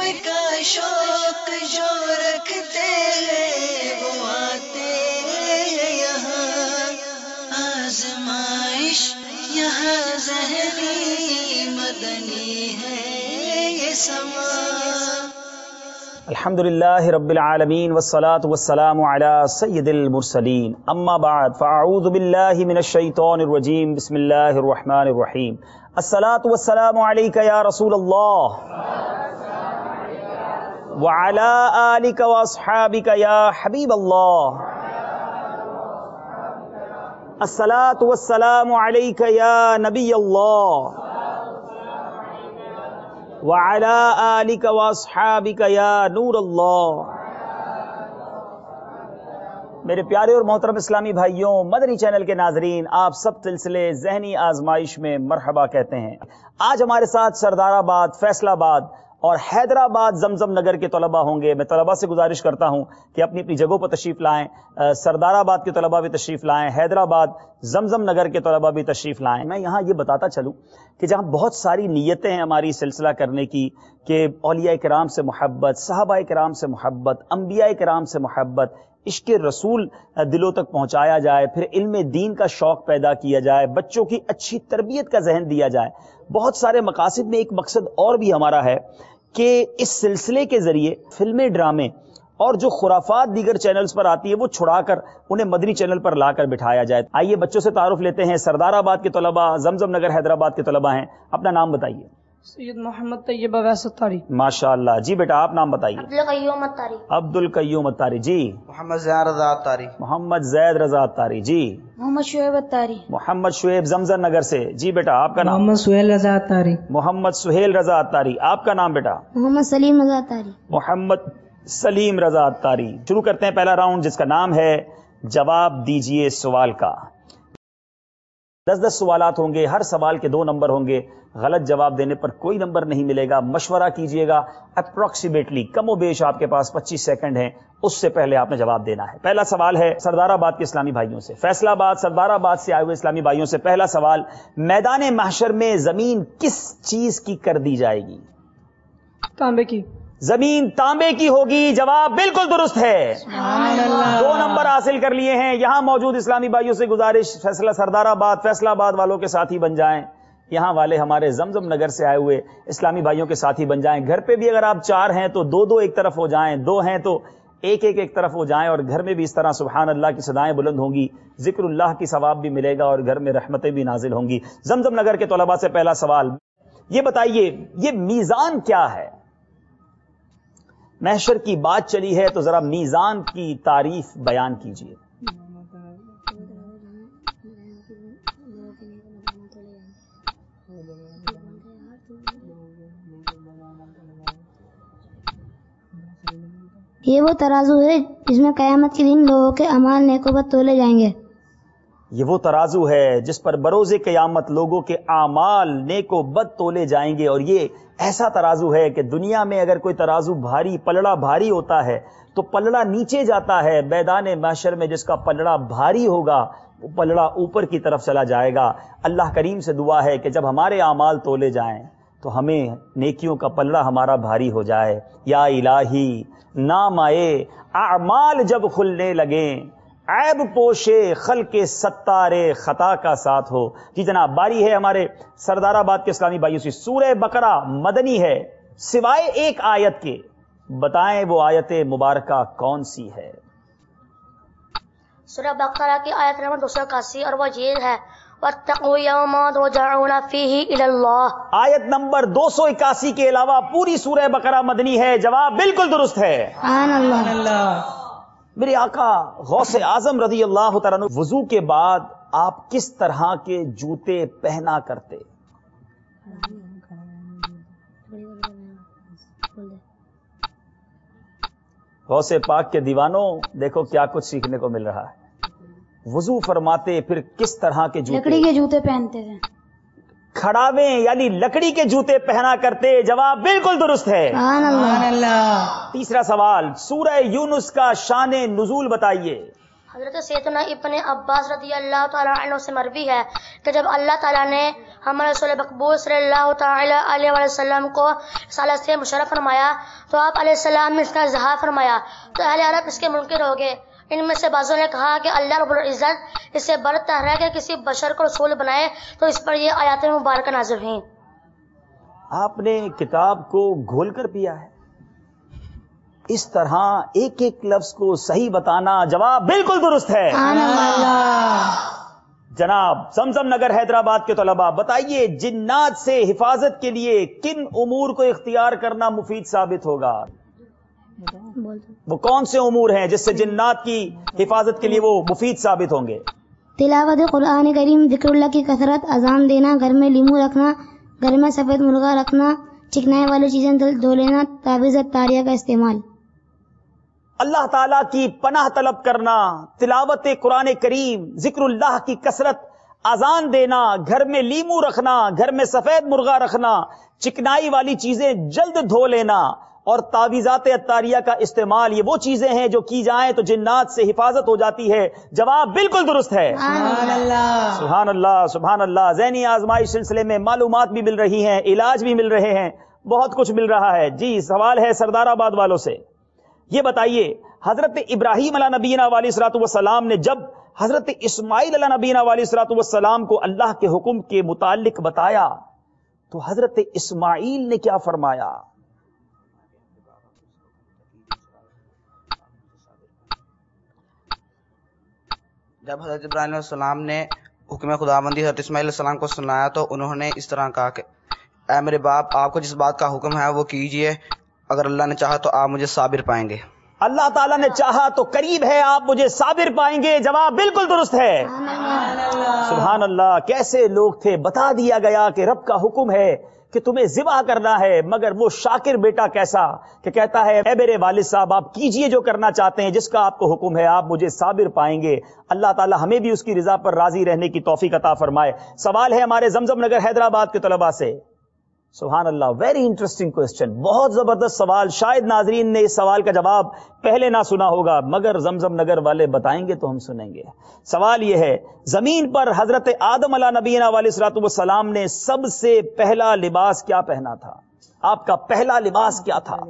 کا شوق جو رکھتے ہیں وہ آتے ہیں یہاں، آزمائش یہاں ذہنی مدنی ہے یہ سما۔ الحمدللہ رب العالمین والصلاة والسلام علی سید المرسلین، اما بعد فاعوذ باللہ من الشیطان الرجیم، بسم اللہ الرحمن الرحیم۔ الصلاة والسلام علیک یا رسول اللہ وعلی آلک واصحابک یا حبیب اللہ۔ الصلاة والسلام علیک یا نبی اللہ وعلی آلک واصحابک یا نور اللہ۔ میرے پیارے اور محترم اسلامی بھائیوں، مدنی چینل کے ناظرین، آپ سب سلسلے ذہنی آزمائش میں مرحبا کہتے ہیں۔ آج ہمارے ساتھ سردار آباد، فیصل آباد اور حیدرآباد زمزم نگر کے طلباء ہوں گے۔ میں طلباء سے گزارش کرتا ہوں کہ اپنی اپنی جگہوں پر تشریف لائیں۔ سردار آباد کے طلباء بھی تشریف لائیں، حیدرآباد زمزم نگر کے طلباء بھی تشریف لائیں۔ میں یہاں یہ بتاتا چلوں کہ جہاں بہت ساری نیتیں ہیں ہماری سلسلہ کرنے کی کہ اولیاء کرام سے محبت، صحابہ کرام سے محبت، انبیاء کرام سے محبت، عشق رسول دلوں تک پہنچایا جائے، پھر علم دین کا شوق پیدا کیا جائے، بچوں کی اچھی تربیت کا ذہن دیا جائے، بہت سارے مقاصد میں ایک مقصد اور بھی ہمارا ہے کہ اس سلسلے کے ذریعے فلمیں، ڈرامے اور جو خرافات دیگر چینلز پر آتی ہے وہ چھڑا کر انہیں مدنی چینل پر لا کر بٹھایا جائے۔ آئیے بچوں سے تعارف لیتے ہیں۔ سردار آباد کے طلباء، زمزم نگر حیدرآباد کے طلباء ہیں، اپنا نام بتائیے۔ سید محمد طیب اویس اتاری۔ ماشاء اللہ جی بیٹا، آپ نام بتائیے۔ عبدالقیوم اتاری۔ عبدالقیوم اتاری جی۔ محمد زید رضا اتاری۔ محمد زید رضا اتاری جی۔ محمد شعیب اتاری۔ محمد شعیب زمزم نگر سے جی بیٹا، آپ کا نام؟ محمد سہیل رضا اتاری۔ محمد سہیل رضا اتاری، آپ کا نام بیٹا؟ محمد سلیم رضا اتاری۔ محمد سلیم رضا اتاری۔ شروع کرتے ہیں پہلا راؤنڈ جس کا نام ہے جواب دیجئے سوال کا۔ 10 سوالات ہوں گے، ہر سوال کے 2 نمبر ہوں گے، غلط جواب دینے پر کوئی نمبر نہیں ملے گا۔ مشورہ کیجئے گا، اپروکسیمیٹلی کم و بیش آپ کے پاس 25 سیکنڈ ہیں، اس سے پہلے آپ نے جواب دینا ہے۔ پہلا سوال ہے سردار آباد کے اسلامی بھائیوں سے، فیصل آباد سردار آباد سے آئے ہوئے اسلامی بھائیوں سے پہلا سوال، میدان محشر میں زمین کس چیز کی کر دی جائے گی؟ تانبے کی۔ زمین تانبے کی ہوگی، جواب بالکل درست ہے۔ 2 نمبر حاصل کر لیے ہیں۔ یہاں موجود اسلامی بھائیوں سے گزارش، فیصلہ سردار آباد، فیصل آباد والوں کے ساتھی بن جائیں، یہاں والے ہمارے زمزم نگر سے آئے ہوئے اسلامی بھائیوں کے ساتھی بن جائیں۔ گھر پہ بھی اگر آپ 4 ہیں تو 2 ایک طرف ہو جائیں، 2 ہیں تو ایک طرف ہو جائیں، اور گھر میں بھی اس طرح سبحان اللہ کی صدائیں بلند ہوں گی، ذکر اللہ کی ثواب بھی ملے گا اور گھر میں رحمتیں بھی نازل ہوں گی۔ زمزم نگر کے طلباء سے پہلا سوال، یہ بتائیے یہ میزان کیا ہے؟ محشر کی بات چلی ہے تو ذرا میزان کی تعریف بیان کیجیے۔ یہ وہ ترازو ہے جس میں قیامت کے دن لوگوں کے اعمال نیک و بد تولے جائیں گے۔ یہ وہ ترازو ہے جس پر بروز قیامت لوگوں کے اعمال نیک و بد تولے جائیں گے، اور یہ ایسا ترازو ہے کہ دنیا میں اگر کوئی ترازو بھاری، پلڑا بھاری ہوتا ہے تو پلڑا نیچے جاتا ہے، میدان محشر میں جس کا پلڑا بھاری ہوگا وہ پلڑا اوپر کی طرف چلا جائے گا۔ اللہ کریم سے دعا ہے کہ جب ہمارے اعمال تولے جائیں تو ہمیں نیکیوں کا پلڑا ہمارا بھاری ہو جائے۔ یا الہی نام آئے اعمال جب کھلنے لگیں، عیب پوشے خلق ستارے خطا کا ساتھ ہو۔ جی جناب، باری ہے ہمارے سردار آباد کے اسلامی بھائیوں سے۔ سورہ بقرہ مدنی ہے، سوائے ایک آیت کے، بتائیں وہ آیت مبارکہ کون سی ہے؟ سورہ بقرہ کی آیت نمبر 281، اور وہ یہ ہے وَاتَّقُوا يَوْمًا تُرْجَعُونَ فِيهِ إِلَى اللَّهِ۔ آیت نمبر 281 کے علاوہ پوری سورہ بقرہ مدنی ہے، جواب بالکل درست ہے۔ سبحان اللہ۔ میرے آقا غوث اعظم رضی اللہ تعالیٰ عنہ وضو کے بعد آپ کس طرح کے جوتے پہنا کرتے؟ غوث پاک کے دیوانوں، دیکھو کیا کچھ سیکھنے کو مل رہا ہے۔ وضو فرماتے پھر کس طرح کے جوتے؟ لکڑی کے جوتے پہنتے تھے۔ کھڑاویں یعنی لکڑی کے جوتے پہنا کرتے، جواب بالکل درست ہے۔ سبحان اللہ۔ تیسرا سوال، سورہ یونس کا شان نزول بتائیے۔ حضرت سیدنا ابن عباس رضی اللہ تعالیٰ عنہ سے مروی ہے کہ جب اللہ تعالیٰ نے ہمارے رسول مقبول صلی اللہ تعالیٰ علیہ وسلم کو رسالت سے مشرف فرمایا تو آپ علیہ السلام نے اس کا اظہار فرمایا تو اہل عرب اس کے منکر ہو گئے. ان میں سے بعضوں نے کہا کہ اللہ رب العزت اس سے برتر ہے کہ کسی بشر کو رسول بنائے، تو اس پر یہ آیات مبارکہ نازل ہیں. آپ نے کتاب کو گھول کر پیا ہے. اس طرح ایک ایک لفظ کو صحیح بتانا. جواب بالکل درست ہے. جناب زمزم نگر حیدرآباد کے طلباء بتائیے، جنات سے حفاظت کے لیے کن امور کو اختیار کرنا مفید ثابت ہوگا؟ وہ کون سے امور ہیں جس سے جنات کی حفاظت کے لیے وہ مفید ثابت ہوں گے؟ تلاوت قرآن کریم، ذکر اللہ کی کثرت، اذان دینا، گھر میں لیمو رکھنا، گھر میں سفید مرغا رکھنا، چکنائی والی چیزیں دھو لینا، تعویذ تاریہ کا استعمال. اللہ تعالیٰ کی پناہ طلب کرنا، تلاوت قرآن کریم، ذکر اللہ کی کثرت، اذان دینا، گھر میں لیمو رکھنا، گھر میں سفید مرغا رکھنا، چکنائی والی چیزیں جلد دھو لینا اور تعویذات اتاریہ کا استعمال، یہ وہ چیزیں ہیں جو کی جائیں تو جنات سے حفاظت ہو جاتی ہے. جواب بالکل درست ہے. سبحان اللہ. سبحان اللہ سبحان اللہ. ذہنی آزمائش سلسلے میں معلومات بھی مل رہی ہیں، علاج بھی مل رہے ہیں، بہت کچھ مل رہا ہے. جی سوال ہے سردار آباد والوں سے. یہ بتائیے، حضرت ابراہیم علیہ نبینا علیہ الصلوۃ والسلام نے جب حضرت اسماعیل علیہ نبینا علیہ الصلوۃ والسلام کو اللہ کے حکم کے متعلق بتایا تو حضرت اسماعیل نے کیا فرمایا؟ جب حضرت ابراہیم علیہ السلام نے حکم خداوندی حضرت اسماعیل علیہ السلام کو سنایا تو انہوں نے اس طرح کہا کہ اے میرے باپ، آپ کو جس بات کا حکم ہے وہ کیجئے، اگر اللہ نے چاہا تو آپ مجھے صابر پائیں گے. اللہ تعالیٰ نے چاہا تو قریب ہے آپ مجھے صابر پائیں گے. جواب بالکل درست ہے. سبحان اللہ. کیسے لوگ تھے، بتا دیا گیا کہ رب کا حکم ہے کہ تمہیں ذبح کرنا ہے، مگر وہ شاکر بیٹا کیسا کہ کہتا ہے اے میرے والد صاحب آپ کیجئے جو کرنا چاہتے ہیں، جس کا آپ کو حکم ہے، آپ مجھے صابر پائیں گے. اللہ تعالیٰ ہمیں بھی اس کی رضا پر راضی رہنے کی توفیق عطا فرمائے. سوال ہے ہمارے زمزم نگر حیدرآباد کے طلباء سے. سبحان اللہ، ویری انٹرسٹنگ کوسچن، بہت زبردست سوال. شاید ناظرین نے اس سوال کا جواب پہلے نہ سنا ہوگا، مگر زمزم نگر والے بتائیں گے تو ہم سنیں گے. سوال یہ ہے، زمین پر حضرت آدم علیہ نبینا علیہ الصلوۃ والسلام نے سب سے پہلا لباس کیا پہنا تھا؟ آپ کا پہلا لباس کیا تھا؟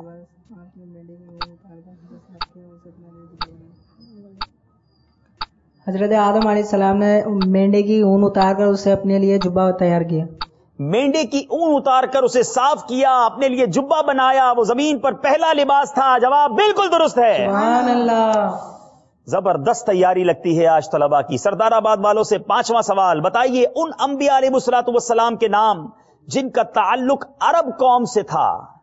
حضرت آدم علیہ السلام نے مینڈے کی اون اتار کر اسے اپنے لیے جبہ تیار کیا. مینڈے کی اون اتار کر اسے صاف کیا، اپنے لیے جبہ بنایا، وہ زمین پر پہلا لباس تھا. جواب بالکل درست ہے. سبحان اللہ. زبردست تیاری لگتی ہے آج طلباء کی. سردار آباد والوں سے پانچواں سوال بتائیے، ان انبیاء علیہ الصلوۃ والسلام کے نام جن کا تعلق عرب قوم سے تھا.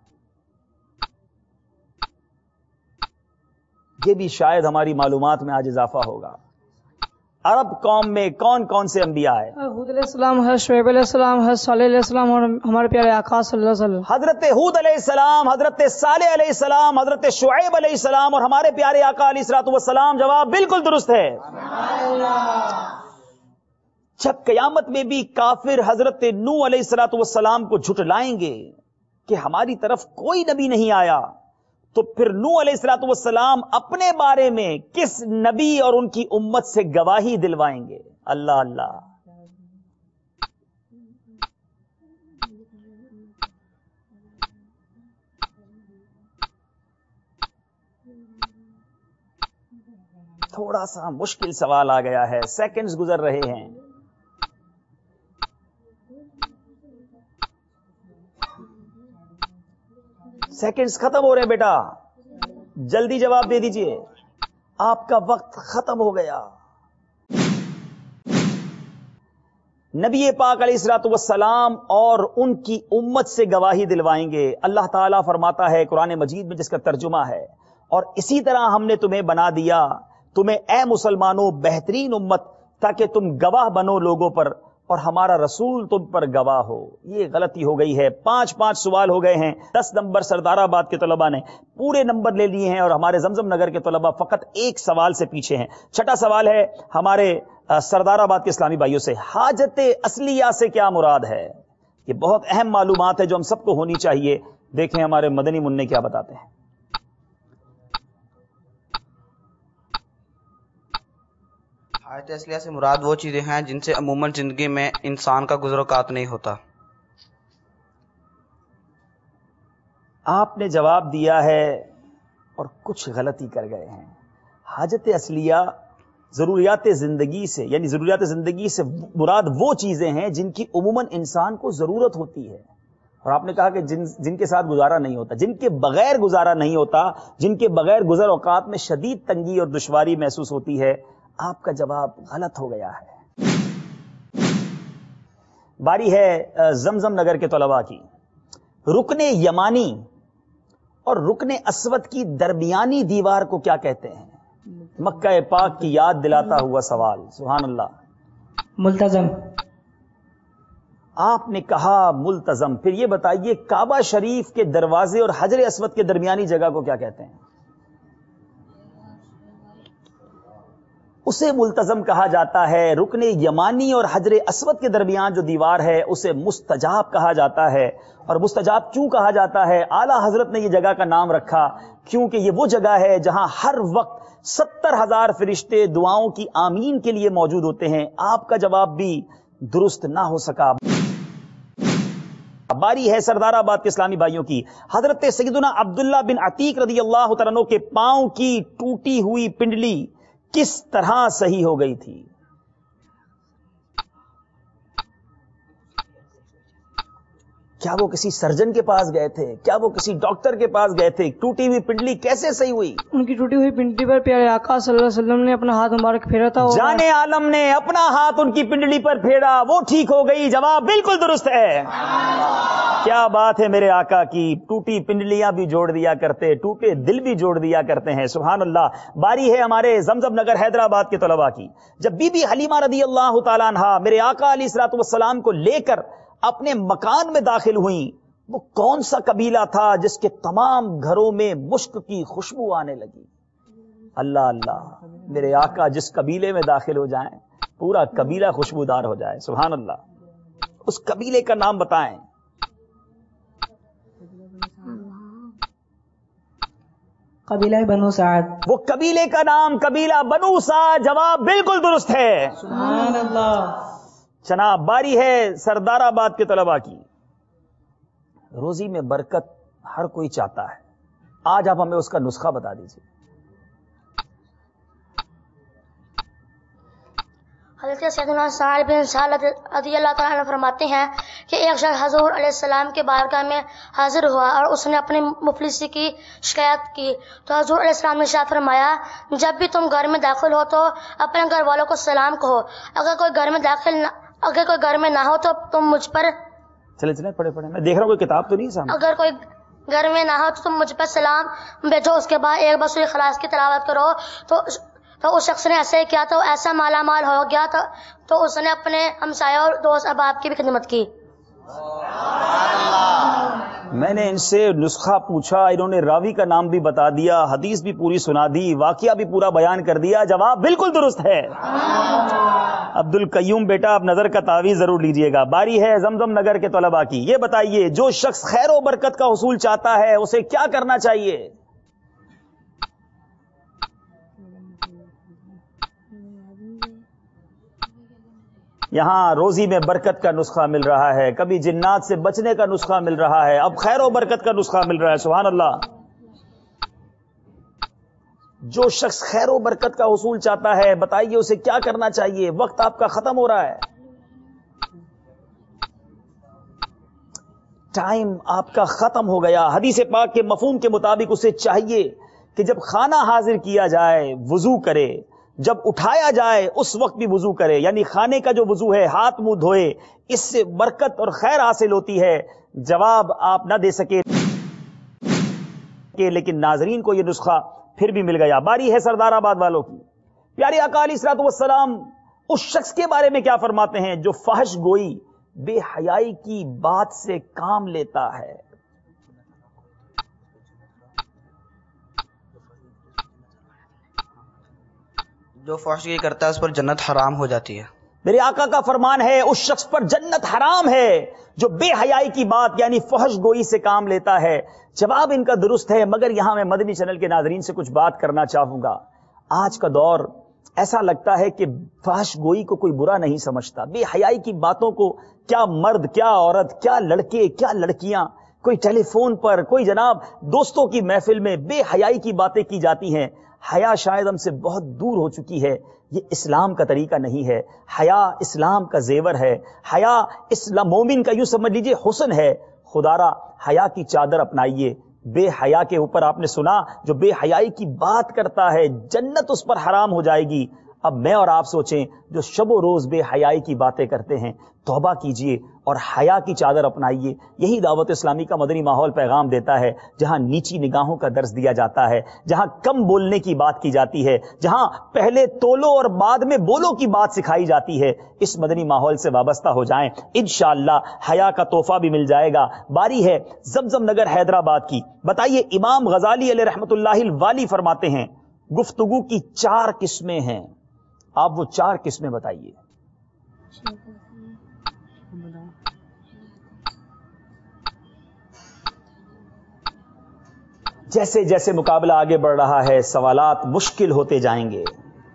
یہ بھی شاید ہماری معلومات میں آج اضافہ ہوگا. عرب قوم میں کون کون سے انبیاء ہیں؟ حود علیہ السلام، حضرت شعیب علیہ السلام، حضرت صالح علیہ السلام اور ہمارے پیارے آقا صلی اللہ علیہ وسلم. حضرت حود علیہ السلام، حضرت صالح علیہ السلام، حضرت شعیب علیہ السلام اور ہمارے پیارے آقا علیہ الصلوۃ والسلام. جواب بالکل درست ہے. جب قیامت میں بھی کافر حضرت نوح علیہ الصلوۃ والسلام کو جھٹلائیں گے کہ ہماری طرف کوئی نبی نہیں آیا، تو پھر نوح علیہ الصلوۃ والسلام اپنے بارے میں کس نبی اور ان کی امت سے گواہی دلوائیں گے؟ اللہ اللہ. تھوڑا سا مشکل سوال آ گیا ہے، سیکنڈز گزر رہے ہیں. سیکنڈز ختم ہو رہے ہیں بیٹا، جلدی جواب دے دیجئے، آپ کا وقت ختم ہو گیا. نبی پاک علیہ الصلوۃ والسلام اور ان کی امت سے گواہی دلوائیں گے. اللہ تعالیٰ فرماتا ہے قرآن مجید میں، جس کا ترجمہ ہے، اور اسی طرح ہم نے تمہیں بنا دیا، تمہیں اے مسلمانوں بہترین امت، تاکہ تم گواہ بنو لوگوں پر اور ہمارا رسول تم پر گواہ ہو. یہ غلطی ہو گئی ہے. 5 سوال ہو گئے ہیں. 10 نمبر سردار آباد کے طلباء نے پورے نمبر لے لیے ہیں اور ہمارے زمزم نگر کے طلباء فقط ایک سوال سے پیچھے ہیں. چھٹا سوال ہے ہمارے سردار آباد کے اسلامی بھائیوں سے، حاجت اصلیہ سے کیا مراد ہے؟ یہ بہت اہم معلومات ہے جو ہم سب کو ہونی چاہیے. دیکھیں ہمارے مدنی منع کیا بتاتے ہیں. حاجت اصلیہ سے مراد وہ چیزیں ہیں جن سے عموماً زندگی میں انسان کا گزر اوقات نہیں ہوتا. آپ نے جواب دیا ہے اور کچھ غلطی کر گئے ہیں. حاجت اصلیہ ضروریات زندگی سے، یعنی ضروریات زندگی سے مراد وہ چیزیں ہیں جن کی عموماً انسان کو ضرورت ہوتی ہے. اور آپ نے کہا کہ جن کے ساتھ گزارا نہیں ہوتا، جن کے بغیر گزارا نہیں ہوتا، جن کے بغیر گزر اوقات میں شدید تنگی اور دشواری محسوس ہوتی ہے. آپ کا جواب غلط ہو گیا ہے. باری ہے زمزم نگر کے طلباء کی. رکن یمانی اور رکن اسود کی درمیانی دیوار کو کیا کہتے ہیں؟ مکہ پاک کی یاد دلاتا ہوا سوال. سبحان اللہ. ملتزم. آپ نے کہا ملتزم. پھر یہ بتائیے کعبہ شریف کے دروازے اور حجر اسود کے درمیانی جگہ کو کیا کہتے ہیں؟ اسے ملتزم کہا جاتا ہے. رکن یمانی اور حجر اسود کے درمیان جو دیوار ہے اسے مستجاب کہا جاتا ہے. اور مستجاب کیوں کہا جاتا ہے؟ اعلیٰ حضرت نے یہ جگہ کا نام رکھا کیونکہ یہ وہ جگہ ہے جہاں ہر وقت 70,000 فرشتے دعاؤں کی آمین کے لیے موجود ہوتے ہیں. آپ کا جواب بھی درست نہ ہو سکا. باری ہے سردار آباد کے اسلامی بھائیوں کی. حضرت سیدنا عبداللہ بن عتیق رضی اللہ تعالیٰ عنہ کے پاؤں کی ٹوٹی ہوئی پنڈلی کس طرح صحیح ہو گئی تھی؟ کیا وہ کسی سرجن کے پاس گئے تھے؟ کیا وہ کسی ڈاکٹر کے پاس گئے تھے؟ ٹوٹی ہوئی پنڈلی کیسے صحیح ہوئی؟ ان کی ٹوٹی ہوئی پنڈلی پر پیارے آقا صلی اللہ علیہ وسلم نے اپنا ہاتھ مبارک پھیرا تھا. جان عالم نے اپنا ہاتھ ان کی پنڈلی پر پھیرا، وہ ٹھیک ہو گئی. جواب بالکل درست ہے. کیا بات ہے میرے آقا کی. ٹوٹی پنڈلیاں بھی جوڑ دیا کرتے، ٹوٹے دل بھی جوڑ دیا کرتے ہیں. سبحان اللہ. باری ہے ہمارے زمزم نگر حیدرآباد کے طلباء کی. جب بی بی حلیمہ رضی اللہ تعالیٰ عنہا میرے آقا علیہ الصلوۃ والسلام کو لے کر اپنے مکان میں داخل ہوئیں، وہ کون سا قبیلہ تھا جس کے تمام گھروں میں مشک کی خوشبو آنے لگی؟ اللہ اللہ. میرے آقا جس قبیلے میں داخل ہو جائیں پورا قبیلہ خوشبودار ہو جائے. سبحان اللہ. اس قبیلے کا نام بتائیں. قبیلہ بنو سعد. وہ قبیلے کا نام قبیلہ بنو سعد. جواب بالکل درست ہے. سبحان اللہ. جناب باری ہے سردار آباد کے طلباء کی. روزی میں برکت ہر کوئی چاہتا ہے. آج آپ ہمیں اس کا نسخہ بتا دیجیے. حضرت سیدنا سعد بن سعد رضی اللہ تعالیٰ عنہ فرماتے ہیں کہ ایک شخص حضور علیہ السلام کے بارگاہ میں حاضر ہوا اور اس نے اپنی مفلسی کی شکایت کی. تو حضور علیہ السلام نے ارشاد فرمایا جب بھی تم گھر میں داخل ہو تو اپنے گھر والوں کو سلام کہو. اگر کوئی گھر میں نہ ہو تو تم مجھ پر چلے پڑھے میں دیکھ رہا ہوں کوئی کتاب تو نہیں سامنے. اگر کوئی گھر میں نہ ہو تو تم مجھ پر سلام بھیجو. اس کے بعد ایک بار سورہ اخلاص کی تلاوت کرو. تو اس شخص نے ایسے کیا تو ایسا مالا مال ہو گیا تو اس نے اپنے ہمسایہ اور دوست احباب کی بھی خدمت کی. میں نے ان سے نسخہ پوچھا، انہوں نے راوی کا نام بھی بتا دیا، حدیث بھی پوری سنا دی، واقعہ بھی پورا بیان کر دیا. جواب بالکل درست ہے. عبد القیوم بیٹا آپ نظر کا تعویذ ضرور لیجئے گا. باری ہے زمزم نگر کے طلباء کی. یہ بتائیے جو شخص خیر و برکت کا حصول چاہتا ہے اسے کیا کرنا چاہیے؟ یہاں روزی میں برکت کا نسخہ مل رہا ہے، کبھی جنات سے بچنے کا نسخہ مل رہا ہے، اب خیر و برکت کا نسخہ مل رہا ہے. سبحان اللہ. جو شخص خیر و برکت کا حصول چاہتا ہے بتائیے اسے کیا کرنا چاہیے؟ وقت آپ کا ختم ہو رہا ہے. ٹائم آپ کا ختم ہو گیا. حدیث پاک کے مفہوم کے مطابق اسے چاہیے کہ جب کھانا حاضر کیا جائے وضو کرے، جب اٹھایا جائے اس وقت بھی وضو کرے. یعنی کھانے کا جو وضو ہے ہاتھ منہ دھوئے، اس سے برکت اور خیر حاصل ہوتی ہے. جواب آپ نہ دے سکے لیکن ناظرین کو یہ نسخہ پھر بھی مل گیا. باری ہے سردار آباد والوں کی. پیارے آقا علیہ الصلوۃ والسلام اس شخص کے بارے میں کیا فرماتے ہیں جو فحش گوئی بے حیائی کی بات سے کام لیتا ہے؟ جو فحش کرتا ہے اس پر جنت حرام ہو جاتی ہے. میرے آقا کا فرمان ہے اس شخص پر جنت حرام ہے جو بے حیائی کی بات یعنی فحش گوئی سے کام لیتا ہے. جواب ان کا درست ہے، مگر یہاں میں مدنی چینل کے ناظرین سے کچھ بات کرنا چاہوں گا. آج کا دور ایسا لگتا ہے کہ فحش گوئی کو کوئی برا نہیں سمجھتا. بے حیائی کی باتوں کو کیا مرد، کیا عورت، کیا لڑکے، کیا لڑکیاں کوئی ٹیلی فون پر، کوئی جناب دوستوں کی محفل میں بے حیائی کی باتیں کی جاتی ہیں. حیا شاید ہم سے بہت دور ہو چکی ہے. یہ اسلام کا طریقہ نہیں ہے. حیا اسلام کا زیور ہے. حیا اسلام مومن کا یوں سمجھ لیجئے حسن ہے. خدارا حیا کی چادر اپنائیے. بے حیا کے اوپر آپ نے سنا جو بے حیائی کی بات کرتا ہے جنت اس پر حرام ہو جائے گی. اب میں اور آپ سوچیں جو شب و روز بے حیائی کی باتیں کرتے ہیں، توبہ کیجئے اور حیا کی چادر اپنائیے. یہی دعوت اسلامی کا مدنی ماحول پیغام دیتا ہے، جہاں نیچی نگاہوں کا درس دیا جاتا ہے، جہاں کم بولنے کی بات کی جاتی ہے، جہاں پہلے تولو اور بعد میں بولو کی بات سکھائی جاتی ہے. اس مدنی ماحول سے وابستہ ہو جائیں، انشاءاللہ حیا کا تحفہ بھی مل جائے گا. باری ہے زمزم نگر حیدرآباد کی. بتائیے امام غزالی علیہ رحمۃ اللہ الوالی فرماتے ہیں گفتگو کی 4 قسمیں ہیں. آپ وہ 4 قسمیں بتائیے. جیسے جیسے مقابلہ آگے بڑھ رہا ہے سوالات مشکل ہوتے جائیں گے.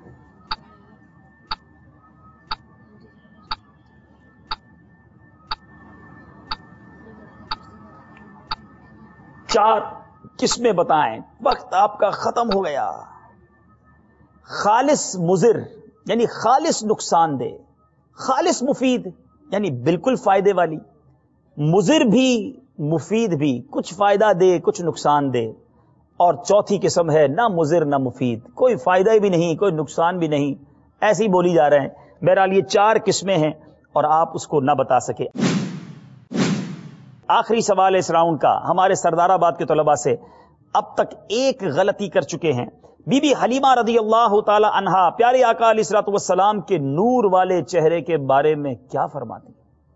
چار قسمیں بتائیں، وقت آپ کا ختم ہو گیا. خالص مضر یعنی خالص نقصان دہ، خالص مفید یعنی بالکل فائدے والی، مضر بھی مفید بھی، کچھ فائدہ دے کچھ نقصان دے. اور چوتھی قسم ہے نہ مضر نہ مفید، کوئی فائدہ بھی نہیں کوئی نقصان بھی نہیں، ایسی بولی جا رہے ہیں. بہرحال یہ 4 قسمیں ہیں اور آپ اس کو نہ بتا سکے. آخری سوال اس راؤنڈ کا ہمارے سردار آباد کے طلباء سے. اب تک ایک غلطی کر چکے ہیں. بی بی حلیمہ رضی اللہ تعالی عنہا پیارے آقا علیہ الصلوۃ والسلام کے نور والے چہرے کے بارے میں کیا فرماتی؟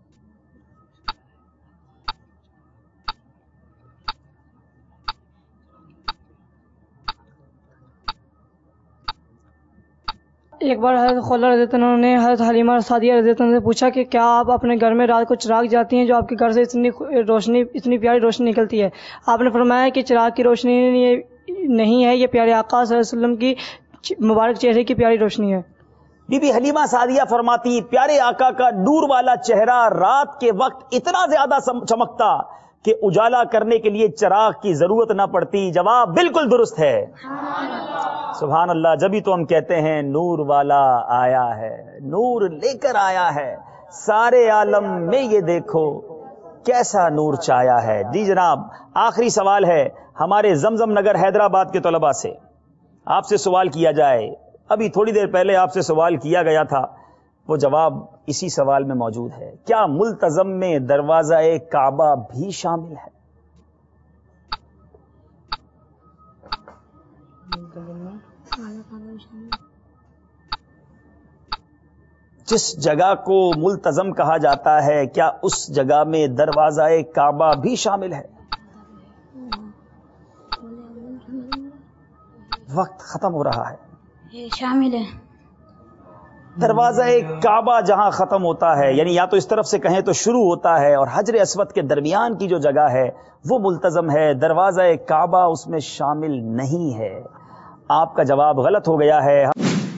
ایک بار حضرت خولہ رضی اللہ عنہ نے حضرت حلیمہ سعدیہ رضی اللہ عنہ سے پوچھا کہ کیا آپ اپنے گھر میں رات کو چراغ جاتی ہیں جو آپ کے گھر سے اتنی پیاری روشنی نکلتی ہے؟ آپ نے فرمایا کہ چراغ کی روشنی نہیں ہے، یہ پیارے آقا صلی اللہ علیہ وسلم کی مبارک چہرے کی پیاری روشنی ہے. بی بی حلیمہ سعدیہ فرماتی پیارے آقا کا نور والا چہرہ رات کے وقت اتنا زیادہ چمکتا کہ اجالا کرنے کے لیے چراغ کی ضرورت نہ پڑتی. جواب بالکل درست ہے. سبحان اللہ. جبھی تو ہم کہتے ہیں نور والا آیا ہے، نور لے کر آیا ہے، سارے عالم میں یہ دیکھو کیسا نور چایا ہے. جی جناب آخری سوال ہے ہمارے زمزم نگر حیدرآباد کے طلباء سے. آپ سے سوال کیا جائے، ابھی تھوڑی دیر پہلے آپ سے سوال کیا گیا تھا، وہ جواب اسی سوال میں موجود ہے. کیا ملتزم میں دروازہ کعبہ بھی شامل ہے؟ جس جگہ کو ملتزم کہا جاتا ہے کیا اس جگہ میں دروازہ کعبہ بھی شامل ہے؟ وقت ختم ہو رہا ہے. یہ شامل ہے. دروازہ کعبہ جہاں ختم ہوتا ہے یعنی یا تو اس طرف سے کہیں تو شروع ہوتا ہے اور حجر اسود کے درمیان کی جو جگہ ہے وہ ملتزم ہے، دروازہ کعبہ اس میں شامل نہیں ہے. آپ کا جواب غلط ہو گیا ہے.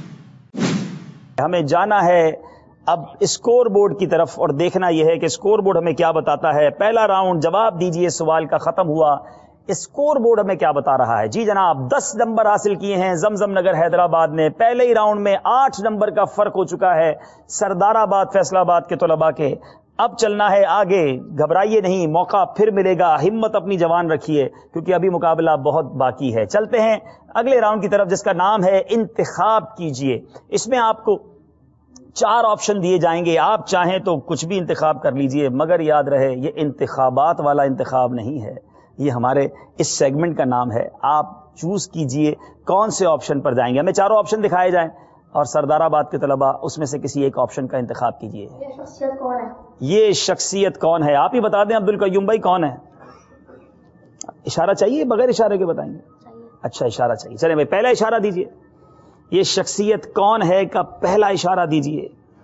ہمیں جانا ہے اب اسکور بورڈ کی طرف اور دیکھنا یہ ہے کہ اسکور بورڈ ہمیں کیا بتاتا ہے. پہلا راؤنڈ جواب دیجئے سوال کا ختم ہوا. اسکور بورڈ ہمیں کیا بتا رہا ہے؟ جی جناب 10 نمبر حاصل کیے ہیں زمزم نگر حیدرآباد نے. پہلے ہی راؤنڈ میں 8 نمبر کا فرق ہو چکا ہے سردار آباد فیصلہ آباد کے طلباء کے. اب چلنا ہے آگے، گھبرائیے نہیں، موقع پھر ملے گا. ہمت اپنی جوان رکھیے کیونکہ ابھی مقابلہ بہت باقی ہے. چلتے ہیں اگلے راؤنڈ کی طرف جس کا نام ہے انتخاب کیجئے. اس میں آپ کو 4 آپشن دیے جائیں گے. آپ چاہیں تو کچھ بھی انتخاب کر لیجئے، مگر یاد رہے یہ انتخابات والا انتخاب نہیں ہے، یہ ہمارے اس سیگمنٹ کا نام ہے. آپ چوز کیجئے کون سے آپشن پر جائیں گے. ہمیں 4 آپشن دکھائے جائیں اور سردار آباد کے طلباء اس میں سے کسی ایک آپشن کا انتخاب کیجئے. یہ شخصیت کون ہے؟ آپ ہی بتا دیں عبد القیوم بھائی کون ہے؟ اشارہ چاہیے؟ بغیر اشارے کے بتائیں گے. اچھا اشارہ چاہیے. چلیں بھائی پہلا اشارہ دیجئے. یہ شخصیت کون ہے کا پہلا اشارہ دیجئے.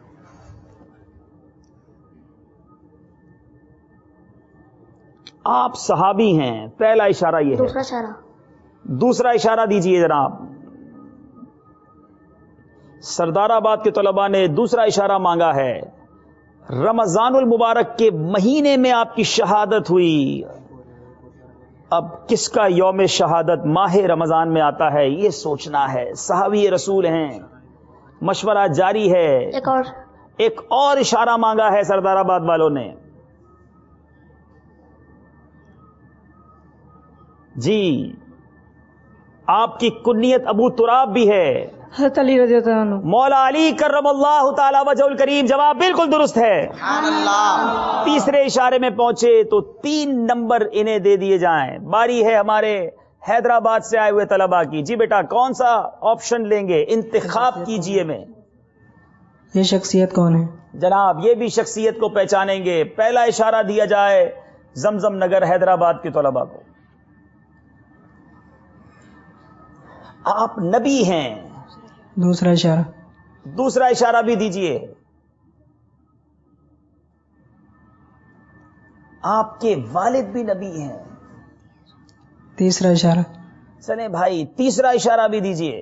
آپ صحابی ہیں، پہلا اشارہ یہ ہے. دوسرا اشارہ دیجئے جناب. سردار آباد کے طلباء نے دوسرا اشارہ مانگا ہے. رمضان المبارک کے مہینے میں آپ کی شہادت ہوئی. اب کس کا یوم شہادت ماہ رمضان میں آتا ہے یہ سوچنا ہے. صحابی رسول ہیں, مشورہ جاری ہے. ایک اور اشارہ مانگا ہے سردار آباد والوں نے. جی آپ کی کنیت ابو تراب بھی ہے. حضرت علی رضی اللہ عنہ. مولا علی کرم اللہ تعالی وجہ الکریم. جواب بالکل درست ہے. تیسرے اشارے میں پہنچے تو 3 نمبر انہیں دے دیے جائیں. باری ہے ہمارے حیدرآباد سے آئے ہوئے طلباء کی. جی بیٹا کون سا آپشن لیں گے؟ انتخاب کیجئے. میں یہ شخصیت کون ہے جناب؟ یہ بھی شخصیت کو پہچانیں گے. پہلا اشارہ دیا جائے زمزم نگر حیدرآباد کے طلباء کو. آپ نبی ہیں. دوسرا اشارہ بھی دیجئے. آپ کے والد بھی نبی ہیں. تیسرا اشارہ. چلیں بھائی تیسرا اشارہ بھی دیجئے.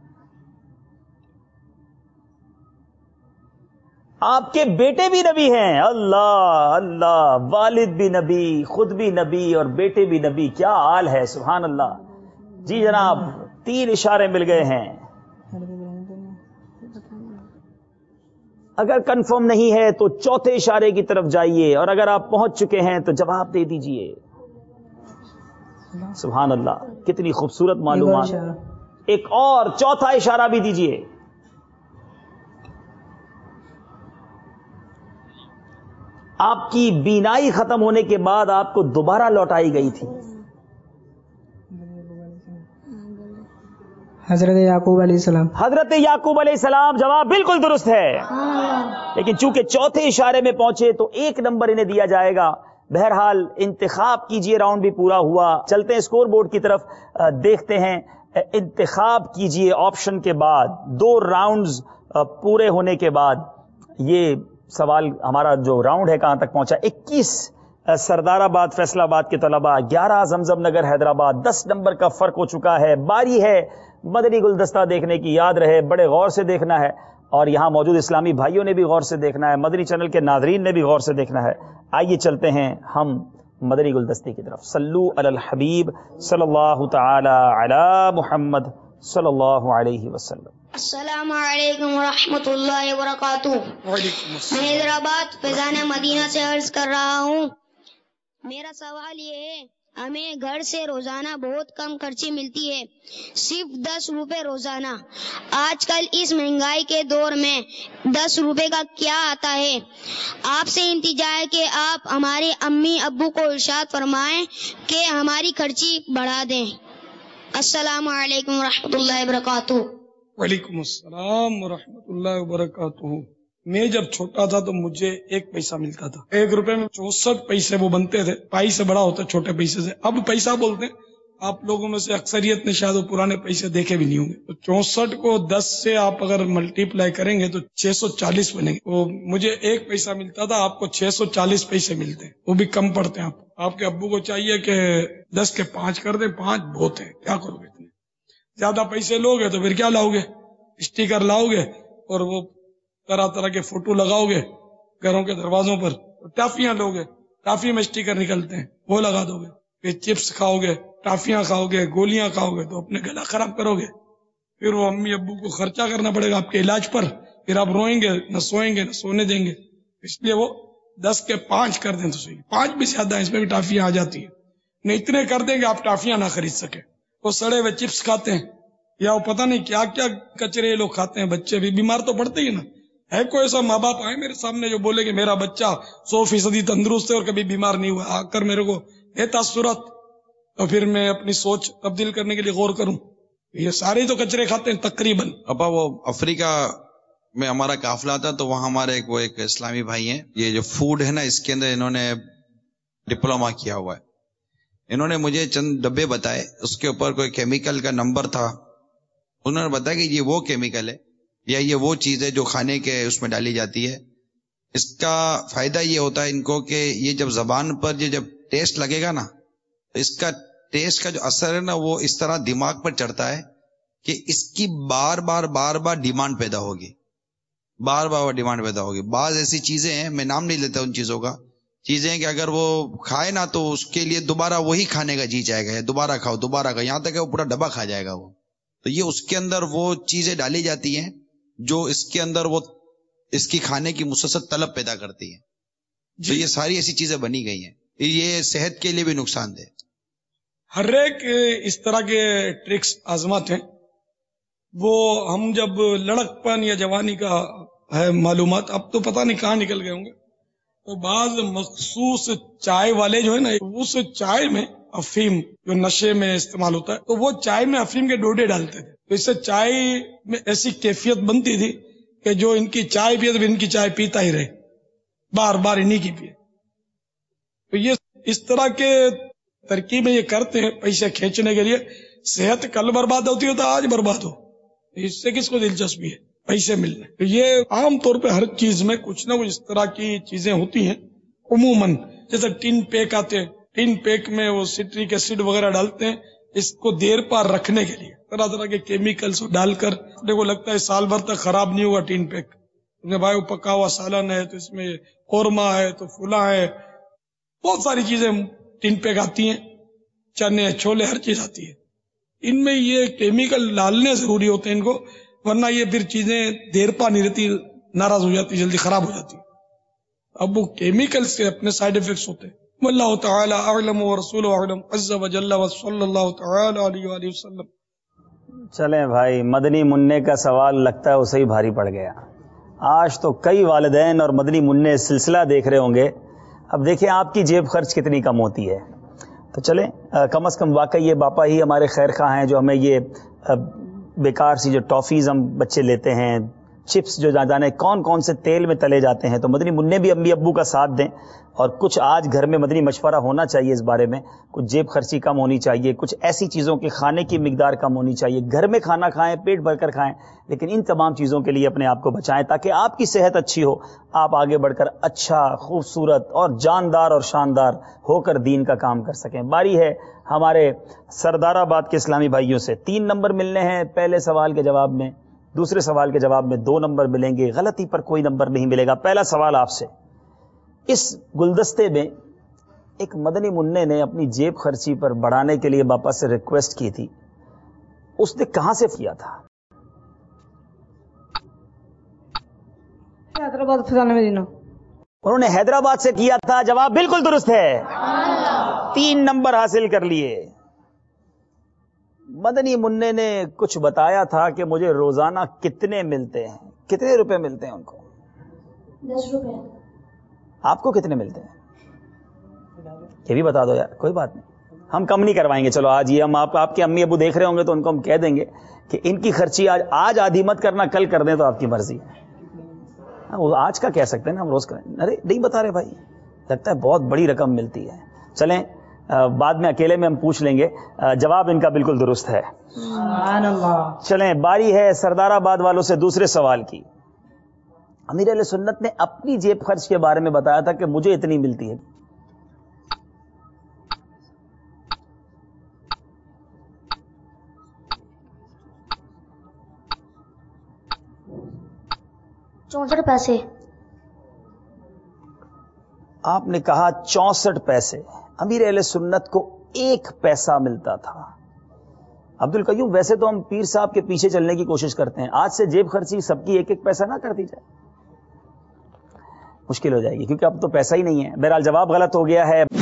آپ کے بیٹے بھی نبی ہیں. اللہ اللہ, والد بھی نبی, خود بھی نبی اور بیٹے بھی نبی. کیا حال ہے, سبحان اللہ. جی جناب 3 اشارے مل گئے ہیں. اگر کنفرم نہیں ہے تو چوتھے اشارے کی طرف جائیے, اور اگر آپ پہنچ چکے ہیں تو جواب دے دیجئے. سبحان اللہ, کتنی خوبصورت معلومات. ایک اور چوتھا اشارہ بھی دیجئے. آپ کی بینائی ختم ہونے کے بعد آپ کو دوبارہ لوٹائی گئی تھی. حضرت یعقوب علیہ السلام. حضرت یعقوب علیہ السلام. جواب بالکل درست ہے, لیکن چونکہ چوتھے اشارے میں پہنچے تو 1 نمبر انہیں دیا جائے گا. بہرحال انتخاب کیجئے. راؤنڈ بھی پورا ہوا. چلتے ہیں اسکور بورڈ کی طرف, دیکھتے ہیں. انتخاب کیجئے آپشن کے بعد 2 راؤنڈز پورے ہونے کے بعد. یہ سوال ہمارا جو راؤنڈ ہے کہاں تک پہنچا؟ 21 سردار آباد فیصل آباد کے طلباء, 11 زمزم نگر حیدرآباد. 10 نمبر کا فرق ہو چکا ہے. باری ہے مدنی گلدستہ دیکھنے کی. یاد رہے بڑے غور سے دیکھنا ہے, اور یہاں موجود اسلامی بھائیوں نے بھی غور سے دیکھنا ہے, مدنی چینل کے ناظرین نے بھی غور سے دیکھنا ہے. آئیے چلتے ہیں ہم مدنی گلدستے کی طرف. صلو علی الحبیب صلی اللہ تعالی علی محمد صلی اللہ علیہ وسلم. السلام علیکم ورحمۃ اللہ وبرکاتہ. میں حیدرآباد فیضان مدینہ سے عرض کر رہا ہوں. میرا سوال یہ ہے, ہمیں گھر سے روزانہ بہت کم خرچی ملتی ہے, صرف 10 روپے روزانہ. آج کل اس مہنگائی کے دور میں 10 روپے کا کیا آتا ہے؟ آپ سے التجا ہے کہ آپ ہمارے امی ابو کو ارشاد فرمائیں کہ ہماری خرچی بڑھا دیں. السلام علیکم ورحمۃ اللہ وبرکاتہ. وعلیکم السلام ورحمۃ اللہ وبرکاتہ. میں جب چھوٹا تھا تو مجھے 1 پیسہ ملتا تھا. 1 روپے میں 64 پیسے وہ بنتے تھے. پائی سے بڑا ہوتا چھوٹے پیسے سے. اب پیسہ بولتے ہیں. آپ لوگوں میں سے اکثریت نے شاید وہ پرانے پیسے دیکھے بھی نہیں ہوں گے. تو 64 کو 10 سے آپ اگر ملٹیپلائی کریں گے تو 640 بنے گے. وہ مجھے 1 پیسہ ملتا تھا, آپ کو 640 پیسے ملتے ہیں, وہ بھی کم پڑتے ہیں. آپ کے ابو کو چاہیے کہ 10 کے 5 کر دیں. 5 بہت ہیں, کیا کرو گے اتنے زیادہ پیسے لوگے تو پھر کیا لاؤ گے؟ اسٹیکر لاؤ گے اور وہ طرح طرح کے فوٹو لگاؤ گے گھروں کے دروازوں پر. ٹافیاں لوگے, ٹافی میں اسٹیکر نکلتے ہیں, وہ لگا دو گے. پھر چپس کھاؤ گے, ٹافیاں کھاؤ گے, گولیاں کھاؤ گے, تو اپنے گلا خراب کرو گے. پھر وہ امی ابو کو خرچہ کرنا پڑے گا آپ کے علاج پر. پھر آپ روئیں گے, نہ سوئیں گے, نہ سونے دیں گے. اس لیے وہ 10 کے 5 کر دیں تو صحیح. 5 بھی زیادہ ہیں, اس میں بھی ٹافیاں آ جاتی ہیں. نہیں اتنے کر دیں گے آپ ٹافیاں نہ خرید سکے. وہ سڑے ہوئے چپس کھاتے ہیں, یا وہ پتہ نہیں کیا کیا کچرے لوگ کھاتے ہیں. بچے بھی بیمار تو پڑتے ہی نا. ہے کوئی ایسا ماں باپ آئے میرے سامنے جو بولے کہ میرا بچہ 100% تندرست ہے اور کبھی بیمار نہیں ہوا؟ آ کر میرے کو ہے تاثرات, تو پھر میں اپنی سوچ تبدیل کرنے کے لیے غور کروں. یہ سارے تو کچرے کھاتے ہیں تقریباً. ابا وہ افریقہ میں ہمارا قافلہ تھا, تو وہاں ہمارے ایک اسلامی بھائی ہیں. یہ جو فوڈ ہے نا, اس کے اندر انہوں نے ڈپلوما کیا ہوا ہے. انہوں نے مجھے چند ڈبے بتائے, اس کے اوپر کوئی کیمیکل کا نمبر تھا. انہوں نے بتایا کہ یہ وہ کیمیکل ہے یا یہ وہ چیز ہے جو کھانے کے اس میں ڈالی جاتی ہے. اس کا فائدہ یہ ہوتا ہے ان کو کہ یہ جب زبان پر یہ جب ٹیسٹ لگے گا نا, اس کا ٹیسٹ کا جو اثر ہے نا وہ اس طرح دماغ پر چڑھتا ہے کہ اس کی بار بار ڈیمانڈ پیدا ہوگی. بار بار ڈیمانڈ پیدا ہوگی. بعض ایسی چیزیں ہیں, میں نام نہیں لیتا ان چیزوں کا, چیزیں کہ اگر وہ کھائے نا تو اس کے لیے دوبارہ وہی کھانے کا جی جائے گا، دوبارہ کھاؤ دوبارہ کھاؤ، یہاں تک کہ وہ پورا ڈبہ کھا جائے گا وہ. تو یہ اس کے اندر وہ چیزیں ڈالی جاتی ہیں جو اس کے اندر وہ اس کی کھانے کی مسلسل طلب پیدا کرتی ہیں. تو یہ ساری ایسی چیزیں بنی گئی ہیں، یہ صحت کے لیے بھی نقصان دہ. ہر ایک اس طرح کے ٹرکس آزماتے ہیں. وہ ہم جب لڑکپن یا جوانی کا ہے معلومات، اب تو پتہ نہیں کہاں نکل گئے ہوں گے، تو بعض مخصوص چائے والے جو ہے نا، اس چائے میں افیم جو نشے میں استعمال ہوتا ہے، تو وہ چائے میں افیم کے ڈوڈے ڈالتے تھے. تو اس سے چائے میں ایسی کیفیت بنتی تھی کہ جو ان کی چائے پیے تو ان کی چائے پیتا ہی رہے، بار بار انہی کی پیے. تو یہ اس طرح کے ترکیبیں یہ کرتے ہیں پیسے کھینچنے کے لیے. صحت کل برباد ہوتی ہو تو آج برباد ہو، اس سے کس کو دلچسپی ہے پیسے ملنے. تو یہ عام طور پہ ہر چیز میں کچھ نہ کچھ اس طرح کی چیزیں ہوتی ہیں. عموماً جیسے ٹین پیک آتے ہیں، ٹین پیک میں وہ سٹرک ایسڈ وغیرہ ڈالتے ہیں اس کو دیر پار رکھنے کے لیے، طرح طرح کے کیمیکلز ڈال کر. کو لگتا ہے سال بھر تک خراب نہیں ہوگا ٹین پیک، بھائی وہ پکا ہوا سالن ہے تو اس میں قورمہ ہے تو فلاں ہے، بہت ساری چیزیں ٹین پیک آتی ہیں، چنے چھولے ہر چیز آتی ہے. ان میں یہ کیمیکل ڈالنے ضروری ہوتے ہیں ان کو، ورنہ یہ پھر چیزیں دیر پا نہیں رہتی، ناراض ہو جاتی، جلدی خراب ہو جاتی. اب وہ کیمیکل سے اپنے سائیڈ افیکٹس ہوتے ہیں. واللہ تعالی اعلم ورسولہ اعلم عز وجل وصلی اللہ تعالی علیہ وآلہ وسلم. چلیں بھائی، مدنی منع کا سوال لگتا ہے اسے ہی بھاری پڑ گیا. آج تو کئی والدین اور مدنی منع سلسلہ دیکھ رہے ہوں گے. اب دیکھیں آپ کی جیب خرچ کتنی کم ہوتی ہے. تو چلیں کم از کم واقعی یہ باپا ہی ہمارے خیر خواہ ہیں جو ہمیں یہ بیکار سی جو ٹافیز ہم بچے لیتے ہیں، چپس جو جانے کون کون سے تیل میں تلے جاتے ہیں. تو مدنی منع بھی امی ابو کا ساتھ دیں، اور کچھ آج گھر میں مدنی مشورہ ہونا چاہیے اس بارے میں. کچھ جیب خرچی کم ہونی چاہیے، کچھ ایسی چیزوں کے کھانے کی مقدار کم ہونی چاہیے. گھر میں کھانا کھائیں، پیٹ بھر کر کھائیں، لیکن ان تمام چیزوں کے لیے اپنے آپ کو بچائیں تاکہ آپ کی صحت اچھی ہو، آپ آگے بڑھ کر اچھا، خوبصورت اور جاندار اور شاندار ہو کر دین کا کام کر سکیں. باری ہے ہمارے سردار آباد کے اسلامی بھائیوں سے. 3 نمبر ملنے ہیں پہلے سوال کے جواب میں، دوسرے سوال کے جواب میں 2 نمبر ملیں گے، غلطی پر کوئی نمبر نہیں ملے گا. پہلا سوال آپ سے. اس گلدستے میں ایک مدنی منع نے اپنی جیب خرچی پر بڑھانے کے لیے باپا سے ریکویسٹ کی تھی، اس نے کہاں سے کیا تھا؟ حیدرآباد فضان مدینہ. انہوں نے حیدرآباد سے کیا تھا. جواب بالکل درست ہے، 3 نمبر حاصل کر لیے. مدنی منع نے کچھ بتایا تھا کہ مجھے روزانہ کتنے ملتے ہیں، کتنے روپے ملتے ہیں ان کو؟ 10 روپے. آپ کو کتنے ملتے ہیں یہ بھی بتا دو یار. کوئی بات نہیں، ہم کم نہیں کروائیں گے. چلو آج یہ ہم آپ کے امی ابو دیکھ رہے ہوں گے تو ان کو ہم کہہ دیں گے کہ ان کی خرچی آج آدھی مت کرنا، کل کر دیں تو آپ کی مرضی ہے. وہ آج کا کہہ سکتے ہیں نا، ہم روز کریں. ارے نہیں بتا رہے بھائی، لگتا ہے بہت بڑی رقم ملتی ہے. چلیں بعد میں اکیلے میں ہم پوچھ لیں گے. جواب ان کا بالکل درست ہے. سبحان اللہ. چلیں باری ہے سردار آباد والوں سے دوسرے سوال کی. امیر اہل سنت نے اپنی جیب خرچ کے بارے میں بتایا تھا کہ مجھے اتنی ملتی ہے. پیسے. آپ نے کہا 64 پیسے. امیر اہل سنت کو 1 پیسہ ملتا تھا. عبد القیوم ویسے تو ہم پیر صاحب کے پیچھے چلنے کی کوشش کرتے ہیں، آج سے جیب خرچی سب کی 1 پیسہ نہ کر دی جائے، مشکل ہو جائے گی کیونکہ اب تو پیسہ ہی نہیں ہے. بہرحال جواب غلط ہو گیا ہے.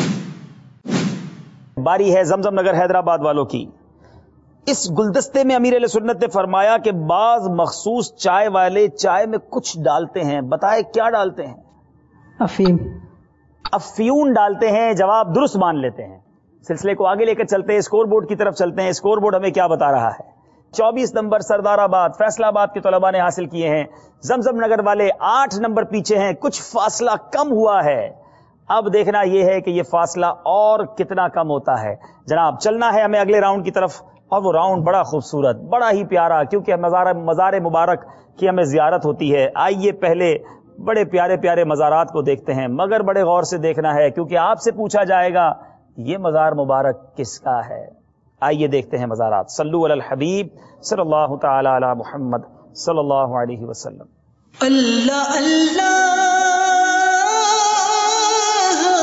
باری ہے زمزم نگر حیدرآباد والوں کی. اس گلدستے میں امیر اہل سنت نے فرمایا کہ بعض مخصوص چائے والے چائے میں کچھ ڈالتے ہیں. بتائے کیا ڈالتے ہیں؟ افیم. افیون ڈالتے ہیں. جواب درست مان لیتے ہیں. سلسلے کو آگے لے کر چلتے ہیں، اسکور بورڈ کی طرف چلتے ہیں. اسکور بورڈ ہمیں کیا بتا رہا ہے؟ 24 نمبر سردار آباد فیصلہ آباد کے طلباء نے حاصل کیے ہیں. زمزم نگر والے 8 نمبر پیچھے ہیں. کچھ فاصلہ کم ہوا ہے. اب دیکھنا یہ ہے کہ یہ فاصلہ اور کتنا کم ہوتا ہے. جناب چلنا ہے ہمیں اگلے راؤنڈ کی طرف، اور وہ راؤنڈ بڑا خوبصورت، بڑا ہی پیارا، کیونکہ مزار مبارک کی ہمیں زیارت ہوتی ہے. آئیے پہلے بڑے پیارے پیارے مزارات کو دیکھتے ہیں، مگر بڑے غور سے دیکھنا ہے کیونکہ آپ سے پوچھا جائے گا یہ مزار مبارک کس کا ہے. آئیے دیکھتے ہیں مزارات. صلو علی الحبیب صلی اللہ تعالی علی محمد صلی اللہ علیہ وسلم. اللہ اللہ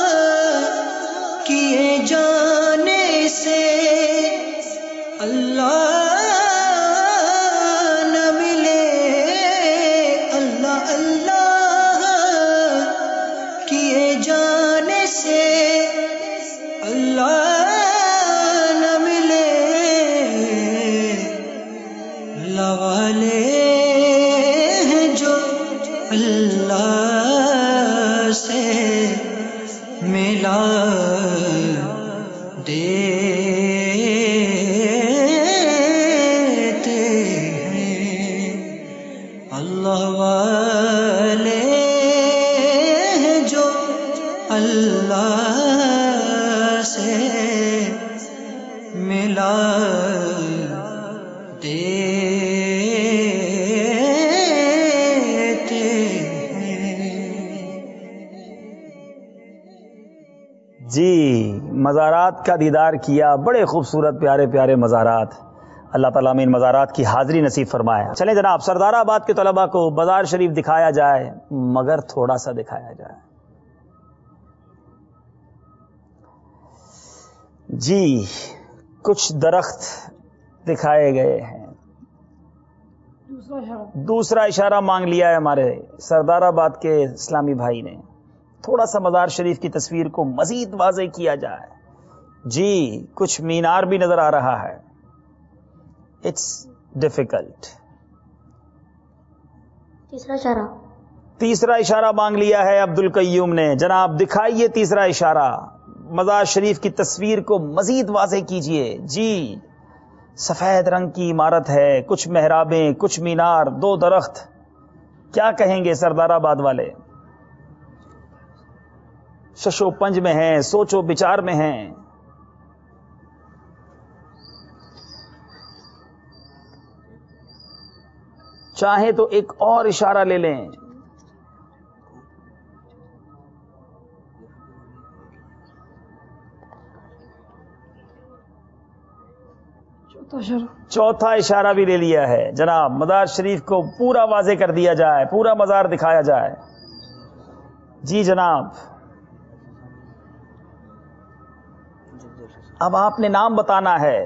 اللہ نہ ملے، اللہ اللہ کیے جانے سے اللہ نہ ملے، اللہ والے ہیں جو اللہ سے ملا دیتے ہیں، اللہ والے ہیں جو اللہ سے ملا دیتے ہیں۔ جی مزارات کا دیدار کیا، بڑے خوبصورت پیارے پیارے مزارات، اللہ تعالیٰ میں ان مزارات کی حاضری نصیب فرمایا۔ چلیں جناب، سردار آباد کے طلباء کو بازار شریف دکھایا جائے، مگر تھوڑا سا دکھایا جائے۔ جی کچھ درخت دکھائے گئے ہیں، دوسرا اشارہ مانگ لیا ہے ہمارے سردار آباد کے اسلامی بھائی نے، تھوڑا سا مزار شریف کی تصویر کو مزید واضح کیا جائے۔ جی کچھ مینار بھی نظر آ رہا ہے، اٹس ڈیفیکلٹ۔ تیسرا اشارہ مانگ لیا ہے عبد القیوم نے، جناب دکھائیے تیسرا اشارہ، مزار شریف کی تصویر کو مزید واضح کیجئے۔ جی سفید رنگ کی عمارت ہے، کچھ محرابیں، کچھ مینار، دو درخت، کیا کہیں گے سردار آباد والے؟ ششو پنج میں ہیں، سوچو بچار میں ہیں۔ چاہیں تو ایک اور اشارہ لے لیں۔ چوتھا اشارہ بھی لے لیا ہے جناب، مزار شریف کو پورا واضح کر دیا جائے، پورا مزار دکھایا جائے۔ جی جناب، اب آپ نے نام بتانا ہے۔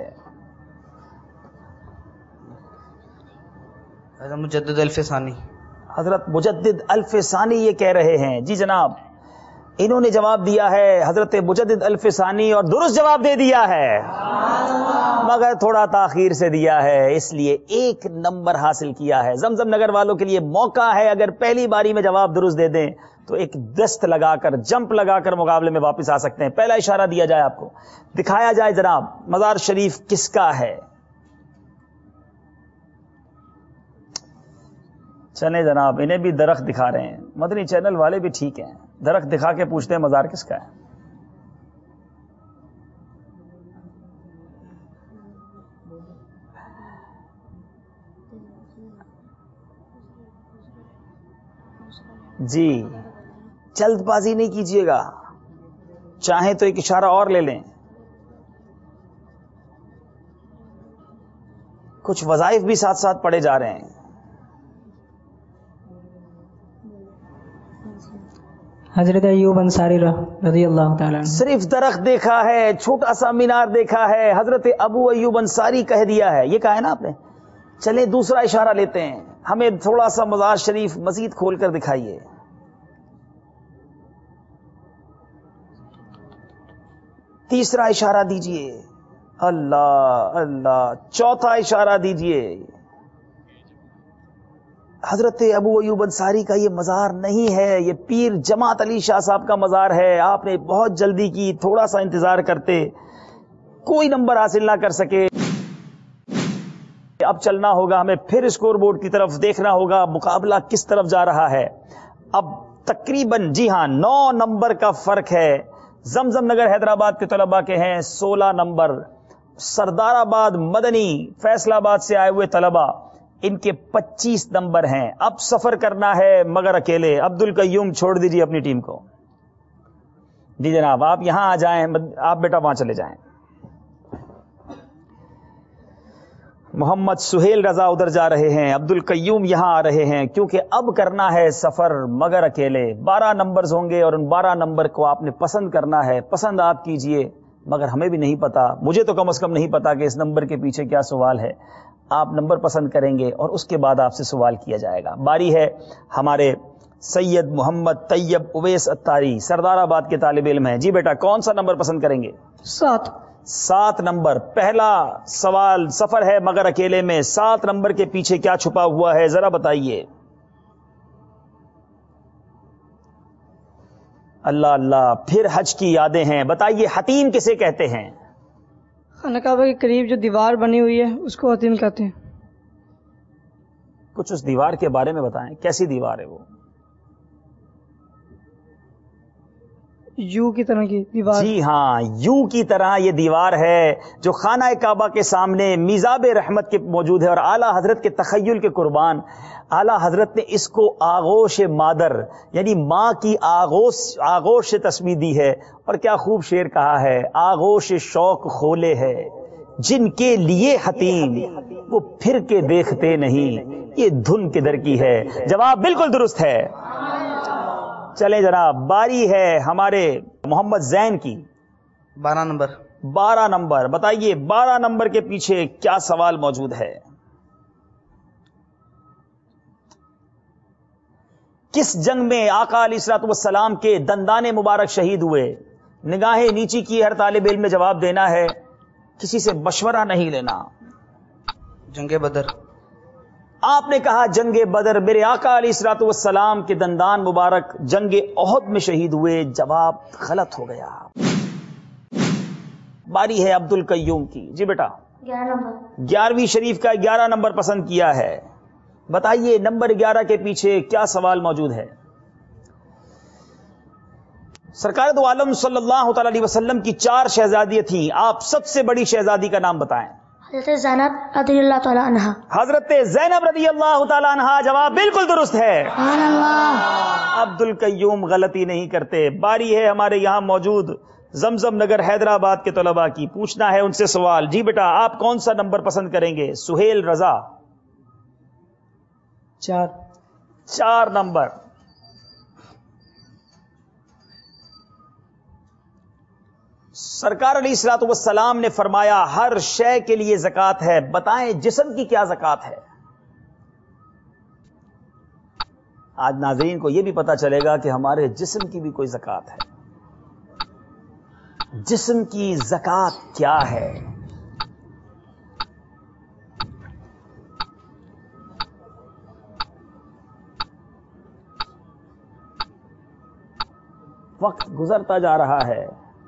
حضرت مجدد الفسانی۔ حضرت مجدد الفسانی یہ کہہ رہے ہیں۔ جی جناب، انہوں نے جواب دیا ہے حضرت مجدد الفسانی، اور درست جواب دے دیا ہے، مگر تھوڑا تاخیر سے دیا ہے، اس لیے 1 نمبر حاصل کیا ہے۔ زمزم نگر والوں کے لیے موقع ہے، اگر پہلی باری میں جواب درست دے دیں تو ایک دست لگا کر، جمپ لگا کر مقابلے میں واپس آ سکتے ہیں۔ پہلا اشارہ دیا جائے آپ کو، دکھایا جائے جناب مزار شریف کس کا ہے۔ چلیں جناب، انہیں بھی درخت دکھا رہے ہیں، مدنی چینل والے بھی ٹھیک ہیں، درخت دکھا کے پوچھتے ہیں مزار کس کا ہے۔ جی جلد بازی نہیں کیجیے گا، چاہیں تو ایک اشارہ اور لے لیں۔ کچھ وظائف بھی ساتھ ساتھ پڑھے جا رہے ہیں۔ حضرت ایوب انصاری رضی اللہ تعالیٰ عنہ۔ صرف درخت دیکھا ہے، چھوٹا سا مینار دیکھا ہے، حضرت ابو ایوب انصاری کہہ دیا ہے، یہ کہا ہے نا آپ نے۔ چلیں دوسرا اشارہ لیتے ہیں، ہمیں تھوڑا سا مزار شریف مزید کھول کر دکھائیے۔ تیسرا اشارہ دیجئے، اللہ اللہ، چوتھا اشارہ دیجئے۔ حضرت ابو ایوب انصاری کا یہ مزار نہیں ہے، یہ پیر جماعت علی شاہ صاحب کا مزار ہے۔ آپ نے بہت جلدی کی، تھوڑا سا انتظار کرتے، کوئی نمبر حاصل نہ کر سکے۔ اب چلنا ہوگا، ہمیں پھر اسکور بورڈ کی طرف دیکھنا ہوگا، مقابلہ کس طرف جا رہا ہے۔ اب تقریباً جی ہاں 9 نمبر کا فرق ہے۔ زمزم نگر حیدرآباد کے طلباء کے ہیں 16 نمبر، سردار آباد مدنی فیصل آباد سے آئے ہوئے طلباء ان کے 25 نمبر ہیں۔ اب سفر کرنا ہے مگر اکیلے۔ عبد القیوم چھوڑ دیجیے اپنی ٹیم کو۔ جی جناب، آپ یہاں آ جائیں، آپ بیٹا وہاں چلے جائیں۔ محمد سہیل رضا ادھر جا رہے ہیں، عبد القیوم یہاں آ رہے ہیں، کیونکہ اب کرنا ہے سفر مگر اکیلے۔ 12 نمبرز ہوں گے اور ان 12 نمبر کو آپ نے پسند کرنا ہے۔ پسند آپ کیجئے مگر ہمیں بھی نہیں پتا, مجھے تو کم از کم نہیں پتا کہ اس نمبر کے پیچھے کیا سوال ہے. آپ نمبر پسند کریں گے اور اس کے بعد آپ سے سوال کیا جائے گا. باری ہے ہمارے سید محمد طیب اویس اتاری, سردار آباد کے طالب علم ہیں. جی بیٹا, کون سا نمبر پسند کریں گے؟ 7 نمبر. پہلا سوال, سفر ہے مگر اکیلے میں, 7 نمبر کے پیچھے کیا چھپا ہوا ہے ذرا بتائیے. اللہ اللہ, پھر حج کی یادیں ہیں. بتائیے حتیم کسے کہتے ہیں؟ خانہ کعبہ کے قریب جو دیوار بنی ہوئی ہے اس کو حتیم کہتے ہیں. کچھ اس دیوار کے بارے میں بتائیں, کیسی دیوار ہے وہ؟ یو کی طرح کی دیوار. جی ہاں, یوں کی طرح یہ دیوار ہے جو خانہ کعبہ کے سامنے میزاب رحمت کے موجود ہے, اور اعلیٰ حضرت کے تخیل کے قربان اعلیٰ حضرت نے اس کو آغوش مادر یعنی ماں کی آغوش سے تسمیہ دی ہے. اور کیا خوب شعر کہا ہے, آغوش شوق کھولے ہے جن کے لیے حتیم, وہ پھر کے دیکھتے نہیں, یہ دھن کے در کی ہے. جواب بالکل درست ہے. چلیں جناب, باری ہے ہمارے محمد زین کی. 12 نمبر. 12 نمبر. بتائیے 12 نمبر کے پیچھے کیا سوال موجود ہے؟ کس جنگ میں آقا علیہ الصلوۃ والسلام کے دندان مبارک شہید ہوئے؟ نگاہیں نیچی کی ہر طالب علم میں جواب دینا ہے, کسی سے مشورہ نہیں لینا. جنگ بدر. آپ نے کہا جنگ بدر. میرے آقا علیہ الصلوۃ والسلام کے دندان مبارک جنگ احد میں شہید ہوئے. جواب غلط ہو گیا. باری ہے عبد القیوم کی. جی بیٹا, 11 نمبر. 11ویں شریف کا 11 نمبر پسند کیا ہے. بتائیے نمبر 11 کے پیچھے کیا سوال موجود ہے؟ سرکار دو عالم صلی اللہ تعالی علیہ وسلم کی 4 شہزادیاں تھیں, آپ سب سے بڑی شہزادی کا نام بتائیں. حضرت زینب رضی اللہ تعالی عنہا. حضرت زینب رضی اللہ تعالی عنہا. جواب بالکل درست ہے. سبحان اللہ. عبد القیوم غلطی نہیں کرتے. باری ہے ہمارے یہاں موجود زمزم نگر حیدرآباد کے طلباء کی, پوچھنا ہے ان سے سوال. جی بیٹا, آپ کون سا نمبر پسند کریں گے؟ سہیل رضا. 4 نمبر. سرکار علیہ الصلوۃ والسلام نے فرمایا ہر شے کے لیے زکات ہے. بتائیں جسم کی کیا زکات ہے؟ آج ناظرین کو یہ بھی پتا چلے گا کہ ہمارے جسم کی بھی کوئی زکات ہے. جسم کی زکات کیا ہے؟ وقت گزرتا جا رہا ہے,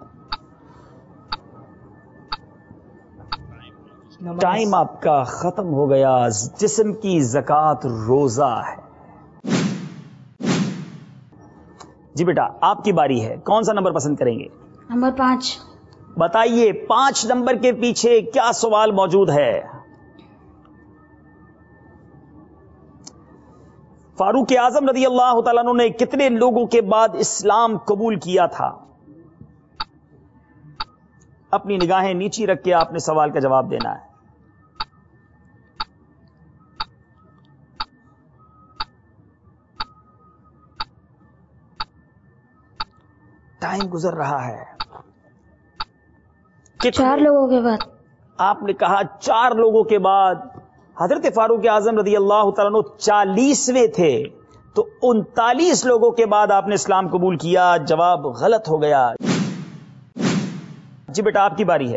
ٹائم آپ کا ختم ہو گیا. جسم کی زکات روزہ ہے. جی بیٹا, آپ کی باری ہے, کون سا نمبر پسند کریں گے؟ نمبر 5. بتائیے 5 نمبر کے پیچھے کیا سوال موجود ہے؟ فاروق اعظم رضی اللہ تعالیٰ عنہ نے کتنے لوگوں کے بعد اسلام قبول کیا تھا؟ اپنی نگاہیں نیچی رکھ کے آپ نے سوال کا جواب دینا ہے. ٹائم گزر رہا ہے. 4 لوگوں کے بعد. آپ نے کہا 4 لوگوں کے بعد. حضرت فاروق اعظم رضی اللہ تعالیٰ عنہ 40ویں تھے, تو 39 لوگوں کے بعد آپ نے اسلام قبول کیا. جواب غلط ہو گیا. جی بیٹا, آپ کی باری ہے.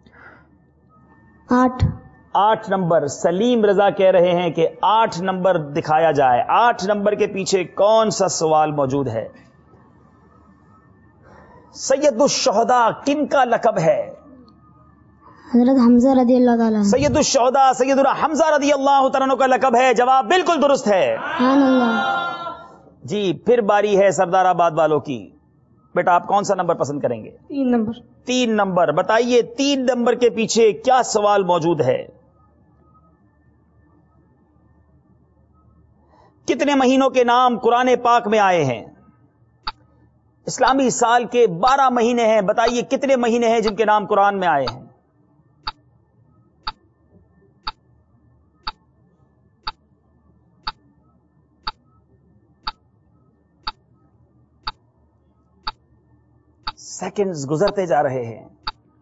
8 نمبر. سلیم رضا کہہ رہے ہیں کہ 8 نمبر دکھایا جائے. 8 نمبر کے پیچھے کون سا سوال موجود ہے؟ سید الشہداء کن کا لقب ہے؟ حضرت حمزہ رضی اللہ تعالیٰ. سید الشہداء سیدنا حمزہ رضی اللہ تعالیٰ عنہ کا لقب ہے. جواب بالکل درست ہے. سبحان اللہ. جی, پھر باری ہے سردار آباد والوں کی. بیٹا, آپ کون سا نمبر پسند کریں گے؟ 3 نمبر. 3 نمبر. بتائیے 3 نمبر کے پیچھے کیا سوال موجود ہے؟ کتنے مہینوں کے نام قرآن پاک میں آئے ہیں؟ اسلامی سال کے 12 مہینے ہیں. بتائیے کتنے مہینے ہیں جن کے نام قرآن میں آئے ہیں؟ سیکنڈز گزرتے جا رہے ہیں.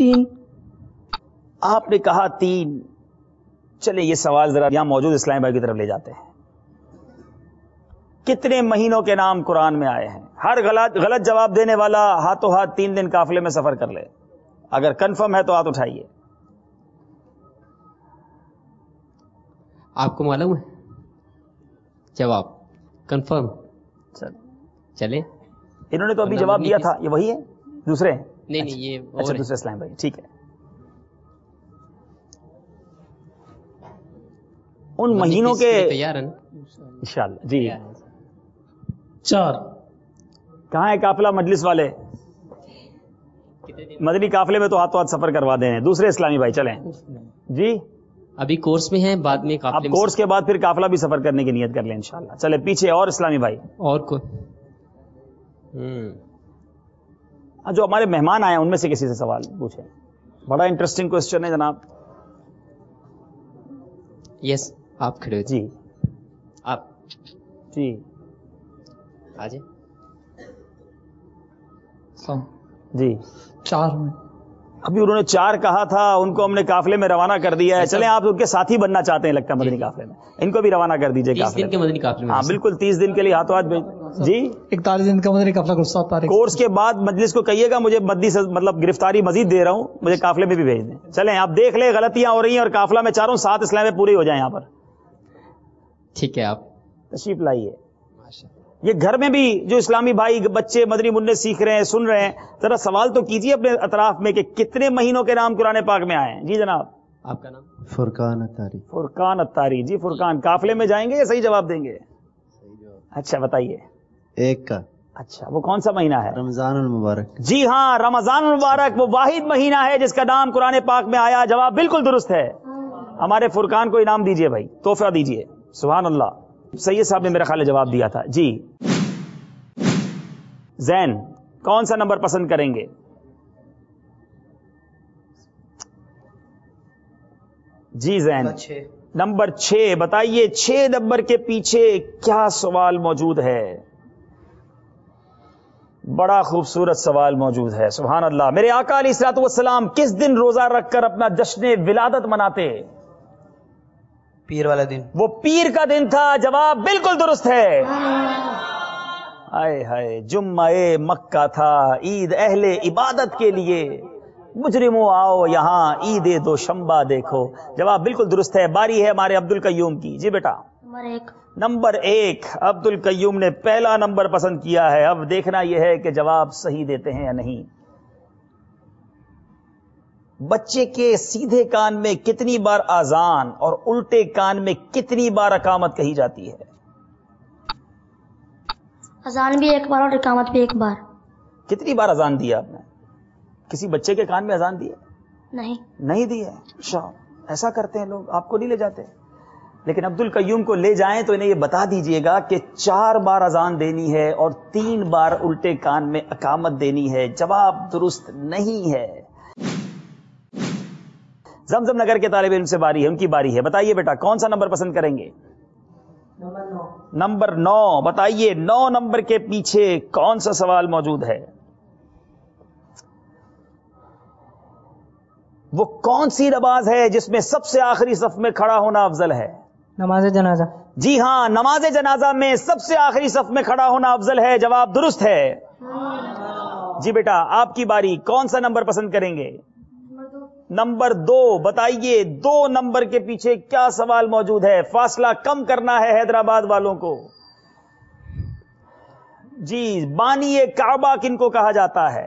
3. آپ نے کہا 3. چلے یہ سوال ذرا یہاں موجود اسلامی بھائی کی طرف لے جاتے ہیں. کتنے مہینوں کے نام قرآن میں آئے ہیں؟ ہر غلط جواب دینے والا ہاتھوں ہاتھ 3 دن قافلے میں سفر کر لے. اگر کنفرم ہے تو ہاتھ اٹھائیے. آپ کو معلوم ہے جواب کنفرم؟ چلے انہوں نے تو ابھی جواب دیا تھا. یہ وہی ہے دوسرے ہیں؟ نہیں نہیں یہ اچھا دوسرے اسلام بھائی ٹھیک ہے. ان مہینوں کے تیار ہے نا انشاءاللہ. جی 4. کہاں ہے قافلہ مجلس والے؟ مدنی قافلے میں تو ہاتھوں ہاتھ سفر کروا دیں. دوسرے اسلامی بھائی چلیں. جی ابھی کورس میں ہیں, بعد میں اب کورس کے بعد پھر قافلہ بھی سفر کرنے کی نیت کر لیں انشاءاللہ. چلے پیچھے اور اسلامی بھائی اور کوئی جو ہمارے مہمان آئے ہیں ان میں سے کسی سے سوال پوچھیں. بڑا انٹرسٹنگ کوسچن ہے جناب. یس آپ کھڑے جی آپ جی آجے جی 4 میں ابھی انہوں نے 4 کہا تھا, ان کو ہم نے قافلے میں روانہ کر دیا ہے. چلیں آپ ان کے ساتھی بننا چاہتے ہیں لگتا ہے مدنی قافلے میں, ان کو بھی روانہ کر دیجیے 30 دن کے مدنی قافلے میں. ہاں بالکل 30 دن کے لیے ہاتھوں ہاتھ بھیج. جی 41 دن کا مدنی قافلہ کورس کے بعد مجلس کو کہیے گا مجھے مدنی سے مطلب گرفتاری مزید دے رہا ہوں, مجھے قافلے میں بھی بھیج دیں. چلیں آپ دیکھ لیں غلطیاں ہو رہی ہیں اور قافلہ میں 7 اسلام میں پورے ہو جائیں. یہاں پر ٹھیک ہے آپ تشریف لائیے. یہ گھر میں بھی جو اسلامی بھائی بچے مدنی منع سیکھ رہے ہیں سن رہے ہیں ذرا سوال تو کیجیے اپنے اطراف میں کہ کتنے مہینوں کے نام قرآن پاک میں آئے ہیں. جی جناب آپ کا نام؟ فرقان اتاری. فرقان اتاری. جی فرقان قافلے میں جائیں گے یا صحیح جواب دیں گے؟ اچھا بتائیے. 1 کا. اچھا وہ کون سا مہینہ ہے؟ رمضان المبارک. جی ہاں رمضان المبارک وہ واحد مہینہ ہے جس کا نام قرآن پاک میں آیا. جواب بالکل درست ہے. ہمارے فرقان کو انعام دیجئے بھائی, تحفہ دیجئے. سبحان اللہ. سید صاحب نے میرا خیال جواب دیا تھا. جی زین کون سا نمبر پسند کریں گے؟ جی زین نمبر 6 بتائیے 6 نمبر کے پیچھے کیا سوال موجود ہے؟ بڑا خوبصورت سوال موجود ہے. سبحان اللہ. میرے آقا علیہ الصلوۃ والسلام کس دن روزہ رکھ کر اپنا جشن ولادت مناتے؟ پیر والا دن. وہ پیر کا دن تھا. جواب بالکل درست ہے. ہائے ہائے جمعہ مکہ تھا, عید اہل عبادت کے لیے. مجرموں آؤ یہاں عید دوشنبہ دیکھو. جواب بالکل درست ہے. باری ہے ہمارے عبد القیوم کی. جی بیٹا نمبر 1 عبد القیوم نے پہلا نمبر پسند کیا ہے. اب دیکھنا یہ ہے کہ جواب صحیح دیتے ہیں یا نہیں. بچے کے سیدھے کان میں کتنی بار اذان اور الٹے کان میں کتنی بار اقامت کہی جاتی ہے؟ اذان بھی 1 بار اور اقامت بھی 1 بار. کتنی بار اذان دی آپ نے؟ کسی بچے کے کان میں اذان دی ہے؟ نہیں دی ہے. اچھا ایسا کرتے ہیں لوگ, آپ کو نہیں لے جاتے. لیکن عبد القیوم کو لے جائیں تو انہیں یہ بتا دیجئے گا کہ 4 بار اذان دینی ہے اور 3 بار الٹے کان میں اقامت دینی ہے. جواب درست نہیں ہے. زمزم نگر کے طالب علم سے باری ہے, ان کی باری ہے. بتائیے بیٹا کون سا نمبر پسند کریں گے؟ نمبر 9 بتائیے 9 نمبر کے پیچھے کون سا سوال موجود ہے؟ وہ کون سی نماز ہے جس میں سب سے آخری صف میں کھڑا ہونا افضل ہے؟ نماز جنازہ. جی ہاں نماز جنازہ میں سب سے آخری صف میں کھڑا ہونا افضل ہے. جواب درست ہے. جی بیٹا آپ کی باری, کون سا نمبر پسند کریں گے؟ نمبر 2 بتائیے 2 نمبر کے پیچھے کیا سوال موجود ہے؟ فاصلہ کم کرنا ہے حیدرآباد والوں کو. جی بانی کعبہ کن کو کہا جاتا ہے؟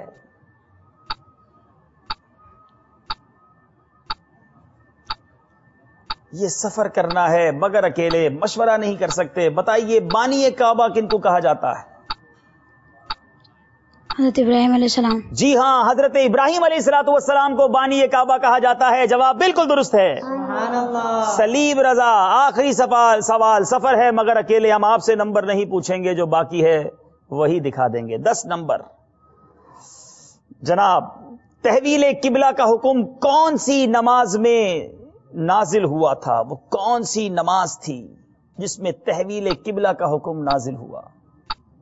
یہ سفر کرنا ہے مگر اکیلے مشورہ نہیں کر سکتے. بتائیے بانی کعبہ کن کو کہا جاتا ہے؟ حضرت ابراہیم علیہ السلام. جی ہاں حضرت ابراہیم علیہ السلام کو بانی کعبہ کہا جاتا ہے. جواب بالکل درست ہے. سلیم رضا آخری سوال سفر ہے مگر اکیلے. ہم آپ سے نمبر نہیں پوچھیں گے, جو باقی ہے وہی دکھا دیں گے. 10 نمبر. جناب تحویل قبلہ کا حکم کون سی نماز میں نازل ہوا تھا؟ وہ کون سی نماز تھی جس میں تحویل قبلہ کا حکم نازل ہوا؟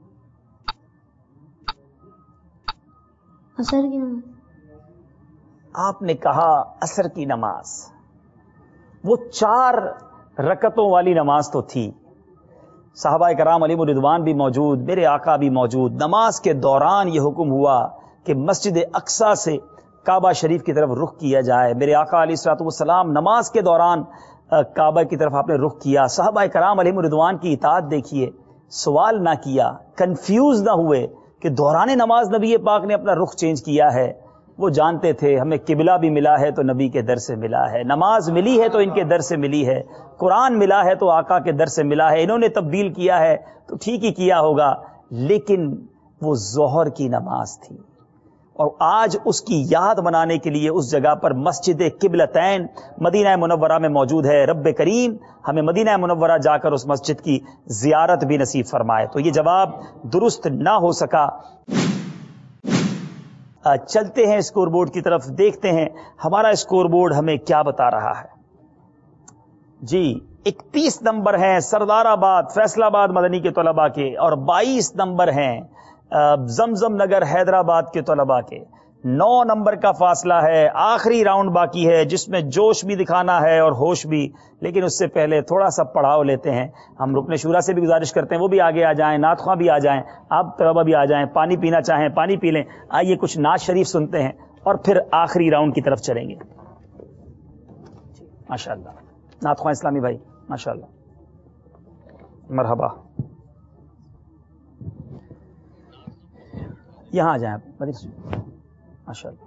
اثر کی آپ نے کہا عصر کی نماز، وہ 4 رکعتوں والی نماز تو تھی، صحابہ کرام علیہ الرضوان بھی موجود، میرے آقا بھی موجود. نماز کے دوران یہ حکم ہوا کہ مسجد اقصی سے کعبہ شریف کی طرف رخ کیا جائے. میرے آقا علیہ الصلوۃ والسلام نماز کے دوران کعبہ کی طرف آپ نے رخ کیا. صحابہ کرام علیہ الرضوان کی اطاعت دیکھیے، سوال نہ کیا، کنفیوز نہ ہوئے کہ دوران نماز نبی پاک نے اپنا رخ چینج کیا ہے. وہ جانتے تھے ہمیں قبلہ بھی ملا ہے تو نبی کے در سے ملا ہے، نماز ملی ہے تو ان کے در سے ملی ہے، قرآن ملا ہے تو آقا کے در سے ملا ہے. انہوں نے تبدیل کیا ہے تو ٹھیک ہی کیا ہوگا، لیکن وہ ظہر کی نماز تھی. اور آج اس کی یاد منانے کے لیے اس جگہ پر مسجد قبلتین مدینہ منورہ میں موجود ہے. رب کریم ہمیں مدینہ منورہ جا کر اس مسجد کی زیارت بھی نصیب فرمائے. تو یہ جواب درست نہ ہو سکا. چلتے ہیں اسکور بورڈ کی طرف، دیکھتے ہیں ہمارا اسکور بورڈ ہمیں کیا بتا رہا ہے. جی 31 نمبر ہیں سردار آباد فیصلہ آباد مدنی کے طلباء کے، اور 22 نمبر ہیں زمزم نگر حیدرآباد کے طلباء کے. 9 نمبر کا فاصلہ ہے. آخری راؤنڈ باقی ہے جس میں جوش بھی دکھانا ہے اور ہوش بھی، لیکن اس سے پہلے تھوڑا سا پڑھاؤ لیتے ہیں. ہم رکن شورا سے بھی گزارش کرتے ہیں وہ بھی آگے آ جائیں، نعت خواں بھی آ جائیں، آپ طلباء بھی آ جائیں، پانی پینا چاہیں پانی پی لیں. آئیے کچھ نعت شریف سنتے ہیں اور پھر آخری راؤنڈ کی طرف چلیں گے. ماشاء اللہ نعت خواں اسلامی بھائی ماشاء اللہ، مرحبا. یہاں آ جائیں آپ ماشاء اللہ.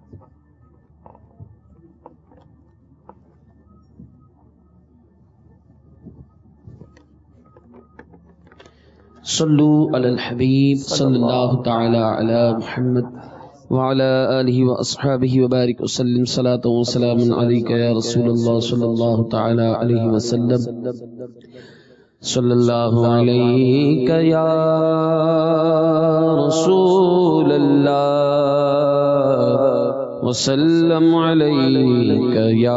صلو علی الحبیب صلی اللہ تعالی علی محمد وعلی آلہ واصحابہ وبارک وسلم. صلاۃ و سلام علیک یا رسول اللہ صلی اللہ تعالی علیہ وسلم. صلی اللہ علیک یا رسول اللہ وسلم علیک یا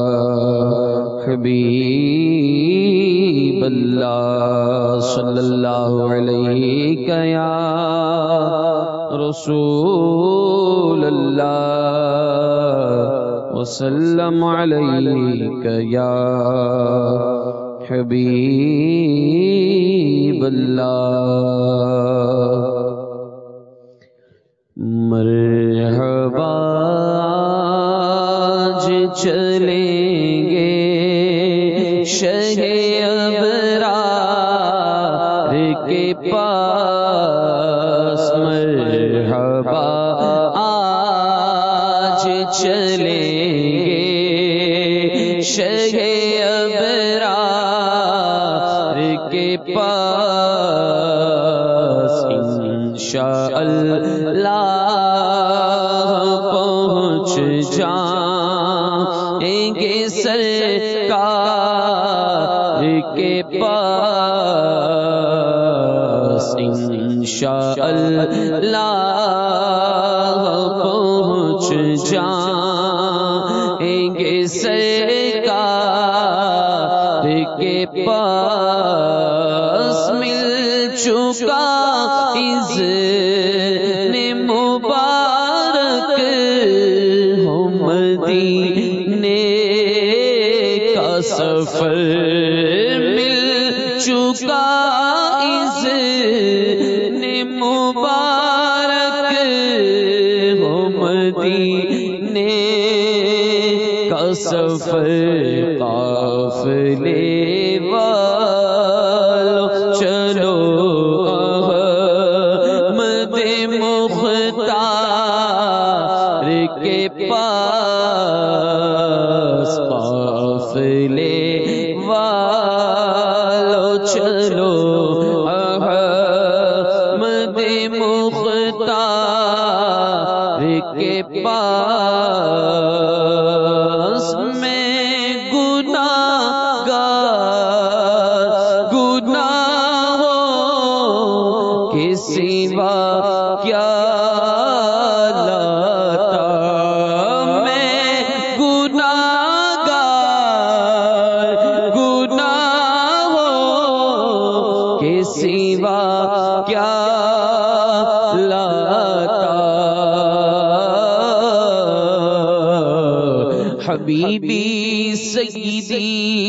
حبیب اللہ. صلی اللہ علیک یا رسول اللہ وسلم علیک یا حبیب اللہ. مرحبا چلیں گے شہ ابرار کے پاس. مرحبا آج چلیں گے شہ ابرار کے پاس. انشاءاللہ پہنچ جائیں گے سرکار کے پاس. انشاءاللہ پہنچ جائیں گے سرکار کے پاس. مل چکا اذن مبارک ہو مدینے کا سفر. مل چکا اذن مبارک ہو مدینے کا سفر. قافلے والو چلو احمد مختار کے پاس. قافلے والو چلو احمد مختار کے پاس. میں گناہگار گناہوں کے سوا کیا لاتا. میں گناہگار حبیبی سیدی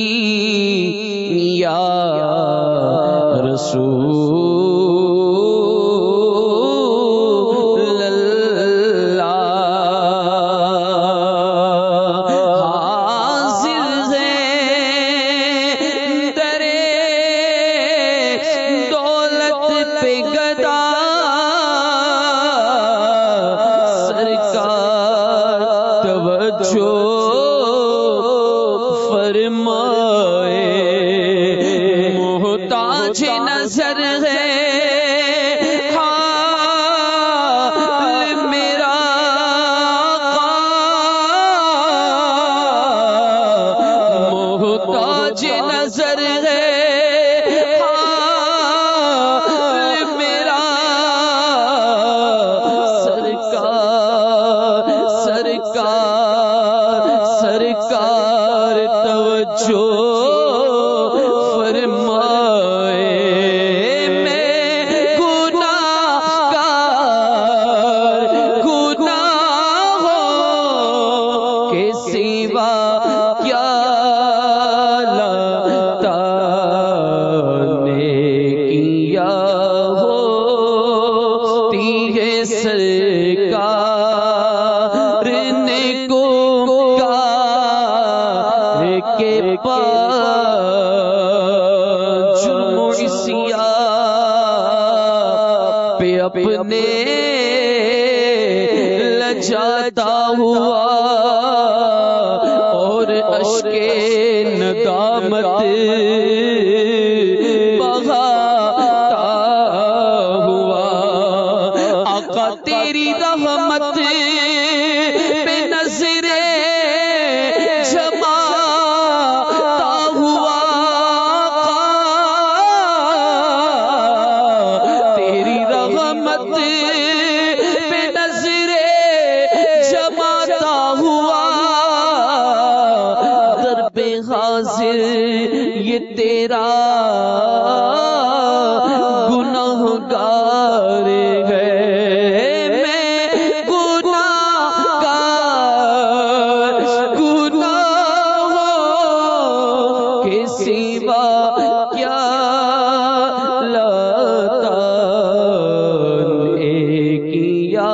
یا رسول اللہ حاضر ہے درے دولت پہ گدا سرکار توجہ فرمائے محتاج نظر ہے حال میرا محتاج نظر ہے حال میرا سرکار سرکار سرکار توجہ فرمائے میں گناہگار گناہوں کے سوا کیا لتا نے کیا ہوتی ہے سرکار نے کو کے پاس جمعیسیا پہ اپنے لجاتا ہوا اور اشک ندامت بہاتا ہوا آقا تیری رحمت پہ نظریں جماتا ہوا تیری رحمت پہ نظریں جماتا ہوا در پہ حاضر یہ تیرا گناہگار ہے میں گناہگار گناہوں کے سوا کیا لتا نے کیا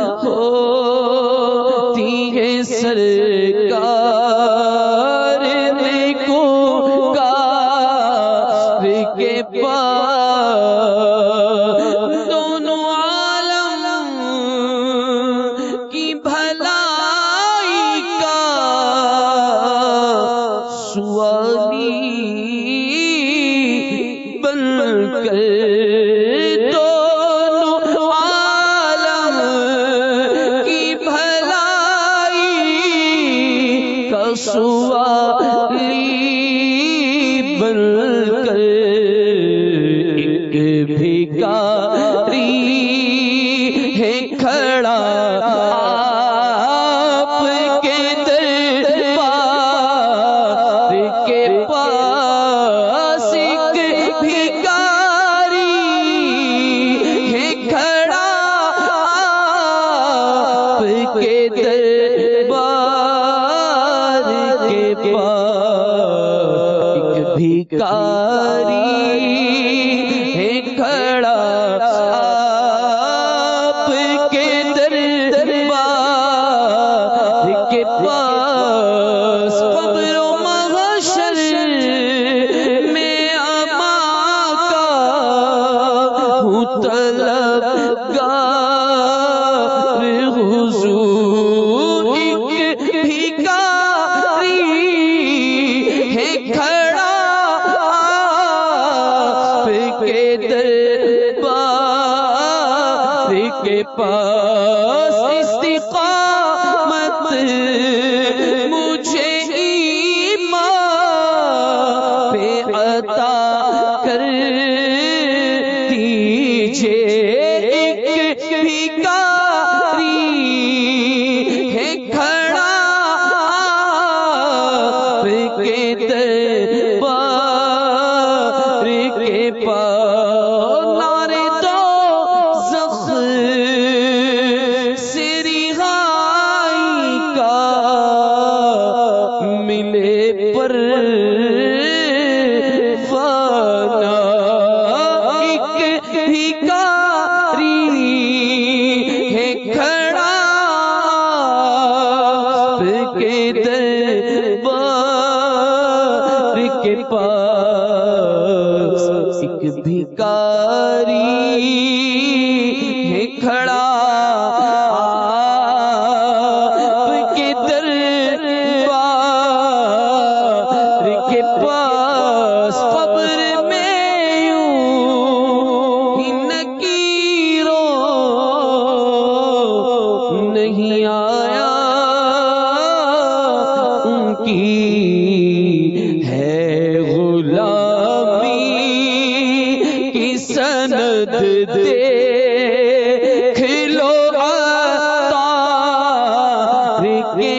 ہوتی ہے سرکار نے کو کے پاس دونوں عالم کی بھلائی کا سوالی بن کر دونوں عالم کی بھلائی کا سوالی بن کر ایک بھکاری ہے کھڑا آپ کے دربار کے پاس ایک بھکاری ہے کھڑا آپ کے دربار کے پاس ایک بھکاری ہے کھڑا آپ کے دربار کے پاس قبر و محشر میں اما کا ہوں طلبگار حضور ایک بھکاری ہے کھڑا کے دربار کے پاس ایک بھکاری ہے کھڑا آپ کے دربار کے پاس قبر میں یوں ہی نکیروں نہیں آیا ان کی ہے غلامی کی سند دیکھ لو عطار کے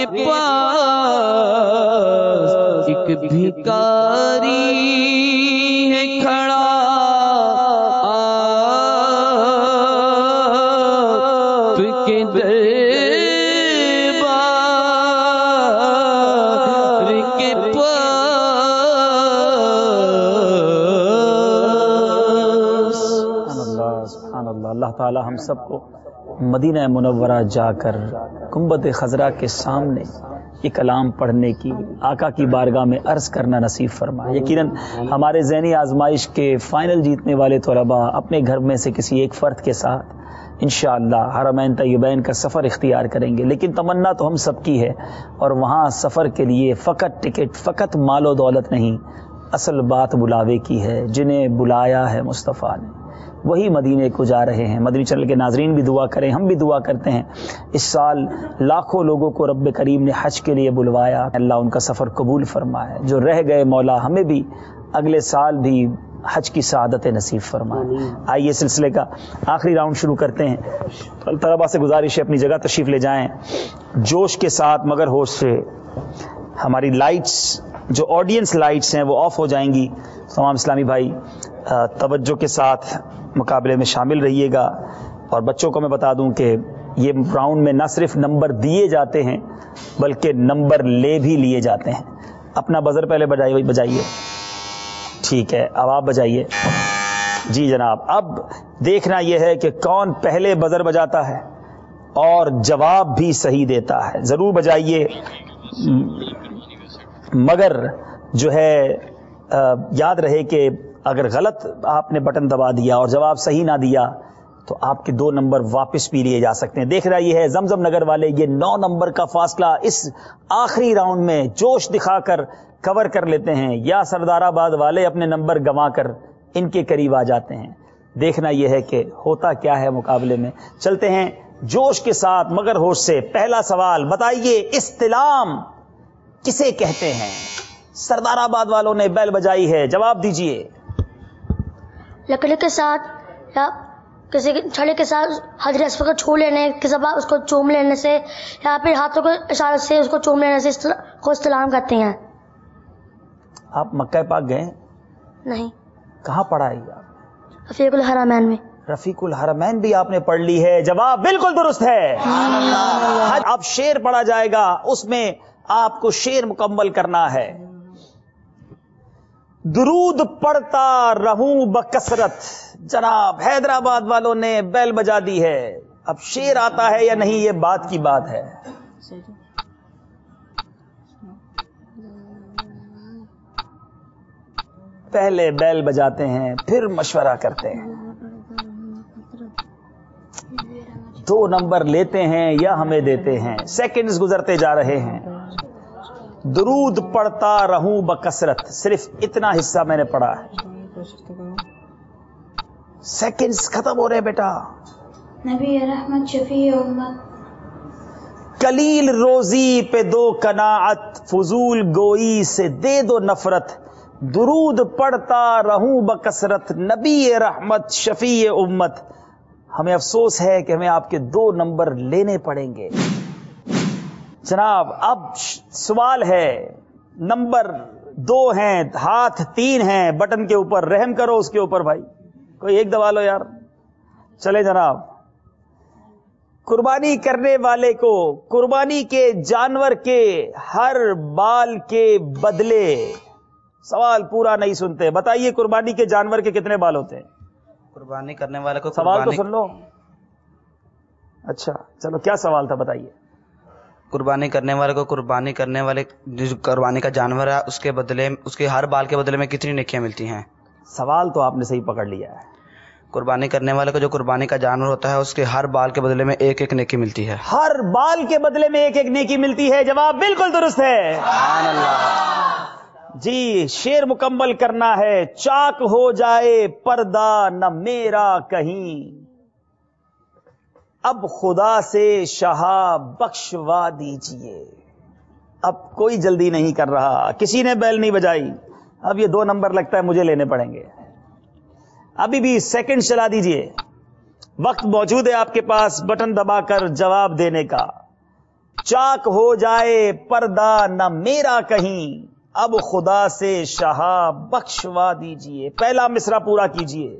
پاس ایک بھکاری ہے کھڑا آپ کے دربار کے پاس. سبحان اللہ. اللہ تعالی ہم سب کو مدینہ منورہ جا کر گنبد خضرا کے سامنے یہ کلام پڑھنے کی، آقا کی بارگاہ میں عرض کرنا نصیب فرمائے. یقیناً ہمارے ذہنی آزمائش کے فائنل جیتنے والے طلباء اپنے گھر میں سے کسی ایک فرد کے ساتھ انشاءاللہ حرمین طیبین کا سفر اختیار کریں گے، لیکن تمنا تو ہم سب کی ہے، اور وہاں سفر کے لیے فقط ٹکٹ، فقط مال و دولت نہیں، اصل بات بلاوے کی ہے. جنہیں بلایا ہے مصطفیٰ نے وہی مدینے کو جا رہے ہیں. مدنی چینل کے ناظرین بھی دعا کریں، ہم بھی دعا کرتے ہیں. اس سال لاکھوں لوگوں کو رب کریم نے حج کے لیے بلوایا، اللہ ان کا سفر قبول فرمائے. جو رہ گئے مولا ہمیں بھی اگلے سال بھی حج کی سعادت نصیب فرمائے. آئیے سلسلے کا آخری راؤنڈ شروع کرتے ہیں. طلباء سے گزارش ہے اپنی جگہ تشریف لے جائیں جوش کے ساتھ مگر ہوش سے. ہماری لائٹس جو آڈینس لائٹس ہیں وہ آف ہو جائیں گی. تمام اسلامی بھائی توجہ کے ساتھ مقابلے میں شامل رہیے گا. اور بچوں کو میں بتا دوں کہ یہ راؤنڈ میں نہ صرف نمبر دیے جاتے ہیں بلکہ نمبر لے بھی لیے جاتے ہیں. اپنا بزر پہلے بجائیے. ٹھیک ہے، اب آپ بجائیے. جی جناب، اب دیکھنا یہ ہے کہ کون پہلے بزر بجاتا ہے اور جواب بھی صحیح دیتا ہے. ضرور بجائیے، مگر جو ہے یاد رہے کہ اگر غلط آپ نے بٹن دبا دیا اور جواب صحیح نہ دیا تو آپ کے 2 نمبر واپس بھی لیے جا سکتے ہیں. دیکھ رہا یہ ہے زمزم نگر والے یہ 9 نمبر کا فاصلہ اس آخری راؤنڈ میں جوش دکھا کر کور کر لیتے ہیں، یا سردار آباد والے اپنے نمبر گنوا کر ان کے قریب آ جاتے ہیں. دیکھنا یہ ہے کہ ہوتا کیا ہے مقابلے میں. چلتے ہیں جوش کے ساتھ مگر ہوش سے. پہلا سوال بتائیے، استلام کسے کہتے ہیں؟ سردار آباد والوں نے بیل بجائی ہے، جواب دیجئے. لکڑی کے ساتھ یا کسی چھڑی کے ساتھ حجر اسود کو چھو لینے کے بعد اس کو چوم لینے سے، یا پھر ہاتھوں کو اشارے سے اس کو چوم لینے سے کو استلام کرتے ہیں. آپ مکہ پاک گئے؟ نہیں. کہاں پڑھا ہے آپ؟ رفیق الحرمین میں. رفیق الحرمین بھی آپ نے پڑھ لی ہے. جواب بالکل درست ہے. اب شعر پڑھا جائے گا، اس میں آپ کو شعر مکمل کرنا ہے. درود پڑھتا رہوں بکثرت. جناب حیدرآباد والوں نے بیل بجا دی ہے. اب شعر آتا ہے یا نہیں یہ بات کی بات ہے. پہلے بیل بجاتے ہیں پھر مشورہ کرتے ہیں. 2 نمبر لیتے ہیں یا ہمیں دیتے ہیں. سیکنڈز گزرتے جا رہے ہیں. درود پڑھتا رہوں بکثرت، صرف اتنا حصہ میں نے پڑھا ہے. سیکنڈز ختم ہو رہے بیٹا. نبی رحمت شفیع امت. قلیل روزی پہ دو قناعت، فضول گوئی سے دے دو نفرت. درود پڑھتا رہوں بکثرت، نبی رحمت شفیع امت. ہمیں افسوس ہے کہ ہمیں آپ کے 2 نمبر لینے پڑیں گے. جناب اب سوال ہے، نمبر 2 ہیں، ہاتھ 3 ہیں بٹن کے اوپر. رحم کرو اس کے اوپر بھائی، کوئی ایک دبا لو یار. چلے جناب. قربانی کرنے والے کو قربانی کے جانور کے ہر بال کے بدلے. سوال پورا نہیں سنتے. بتائیے قربانی کے جانور کے کتنے بال ہوتے ہیں؟ قربانی کرنے والے کو سوال تو سن لو. اچھا چلو، کیا سوال تھا بتائیے. قربانی کرنے والے کو قربانی کرنے والے جو قربانی کا جانور ہے اس کے بدلے اس کے ہر بال کے بدلے میں کتنی نیکیاں ملتی ہیں؟ سوال تو آپ نے صحیح پکڑ لیا ہے. قربانی کرنے والے کو جو قربانی کا جانور ہوتا ہے اس کے ہر بال کے بدلے میں ایک ایک نیکی ملتی ہے. ہر بال کے بدلے میں ایک ایک نیکی ملتی ہے. جواب بالکل درست ہے. سبحان اللہ. جی شعر مکمل کرنا ہے. چاک ہو جائے پردہ نہ میرا کہیں، اب خدا سے شہا بخشوا دیجئے. اب کوئی جلدی نہیں کر رہا، کسی نے بیل نہیں بجائی. اب یہ 2 نمبر لگتا ہے مجھے لینے پڑیں گے. ابھی بھی سیکنڈ چلا دیجئے، وقت موجود ہے آپ کے پاس بٹن دبا کر جواب دینے کا. چاک ہو جائے پردہ نہ میرا کہیں، اب خدا سے شہا بخشوا دیجئے. پہلا مصرع پورا کیجئے.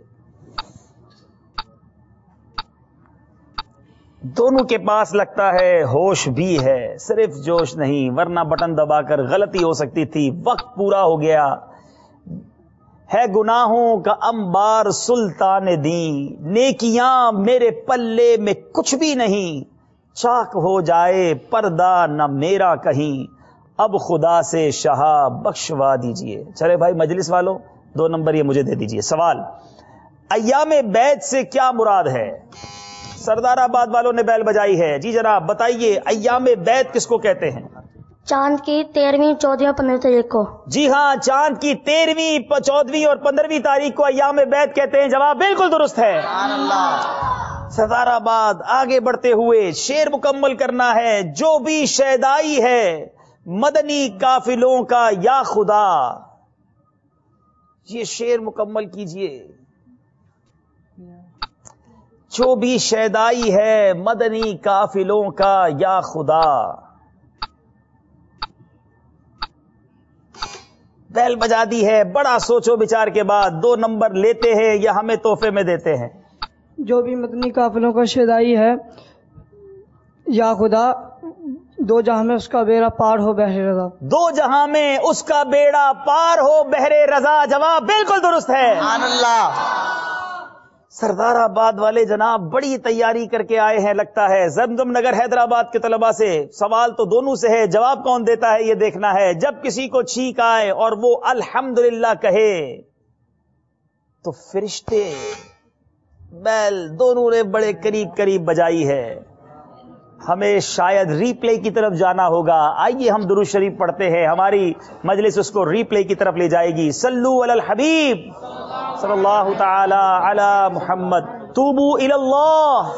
دونوں کے پاس لگتا ہے ہوش بھی ہے، صرف جوش نہیں، ورنہ بٹن دبا کر غلطی ہو سکتی تھی. وقت پورا ہو گیا. ہے گناہوں کا انبار سلطان دی، نیکیاں میرے پلے میں کچھ بھی نہیں. چاک ہو جائے پردہ نہ میرا کہیں، اب خدا سے شہا بخشوا دیجئے. چلے بھائی مجلس والوں 2 نمبر یہ مجھے دے دیجئے. سوال، ایام بیت سے کیا مراد ہے؟ سردار آباد والوں نے بیل بجائی ہے. جی جناب بتائیے ایام بیت کس کو کہتے ہیں؟ چاند کی 13ویں 14ویں اور 15ویں تاریخ کو. جی ہاں، چاند کی 13ویں 14ویں اور 15ویں تاریخ کو ایام بیت کہتے ہیں. جواب بالکل درست ہے. سبحان اللہ. سردار آباد آگے بڑھتے ہوئے شعر مکمل کرنا ہے. جو بھی شیدائی ہے مدنی قافلوں کا یا خدا. یہ شعر مکمل کیجئے. جو بھی شیدائی ہے مدنی قافلوں کا یا خدا. بیل بجا دی ہے. بڑا سوچو بچار کے بعد 2 نمبر لیتے ہیں یا ہمیں تحفے میں دیتے ہیں؟ جو بھی مدنی قافلوں کا شیدائی ہے یا خدا، 2 جہاں میں اس کا بیڑا پار ہو بحر رضا. 2 جہاں میں اس کا بیڑا پار ہو بحر رضا. جواب بالکل درست ہے. سبحان اللہ. سردار آباد والے جناب بڑی تیاری کر کے آئے ہیں لگتا ہے. زمزم نگر حیدرآباد کے طلباء سے سوال تو دونوں سے ہے، جواب کون دیتا ہے یہ دیکھنا ہے. جب کسی کو چھینک آئے اور وہ الحمدللہ کہے تو فرشتے بیل دونوں نے بڑے قریب قریب بجائی ہے. ہمیں شاید ری پلے کی طرف جانا ہوگا. آئیے ہم درود شریف پڑھتے ہیں. ہماری مجلس اس کو ری پلے کی طرف لے جائے گی. صلو علی الحبیب صلی اللہ تعالی علی محمد. توبو الی اللہ.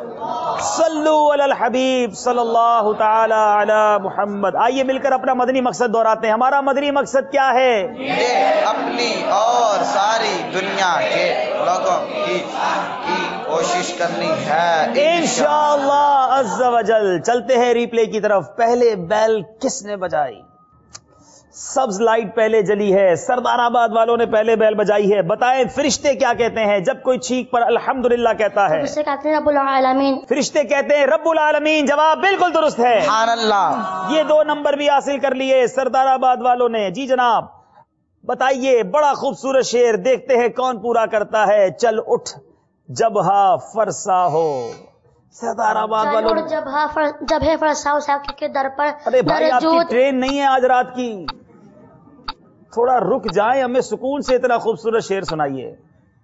صلو علی الحبیب صلی اللہ تعالی علی محمد. آئیے مل کر اپنا مدنی مقصد دہراتے ہیں. ہمارا مدنی مقصد کیا ہے؟ یہ اپنی اور ساری دنیا کے لوگوں کی کوشش کرنی ہے انشاءاللہ عز و جل. چلتے ہیں ری پلے کی طرف. پہلے بیل کس نے بجائی؟ سبز لائٹ پہلے جلی ہے. سردار آباد والوں نے پہلے بیل بجائی ہے. بتائیں فرشتے کیا کہتے ہیں جب کوئی چھینک پر الحمدللہ کہتا ہے؟ فرشتے کہتے ہیں رب العالمین. فرشتے کہتے ہیں رب العالمین. جواب بالکل درست ہے. سبحان اللہ. یہ 2 نمبر بھی حاصل کر لیے سردار آباد والوں نے. جی جناب بتائیے. بڑا خوبصورت شعر، دیکھتے ہیں کون پورا کرتا ہے. چل اٹھ جب ہا فرسا ہو. سردار آباد والوں جب ہے فرسا ہو ساقی کے در پر. ارے بھائی آپ کی ٹرین نہیں ہے آج رات کی، تھوڑا رک جائیں، ہمیں سکون سے اتنا خوبصورت شعر سنائیے.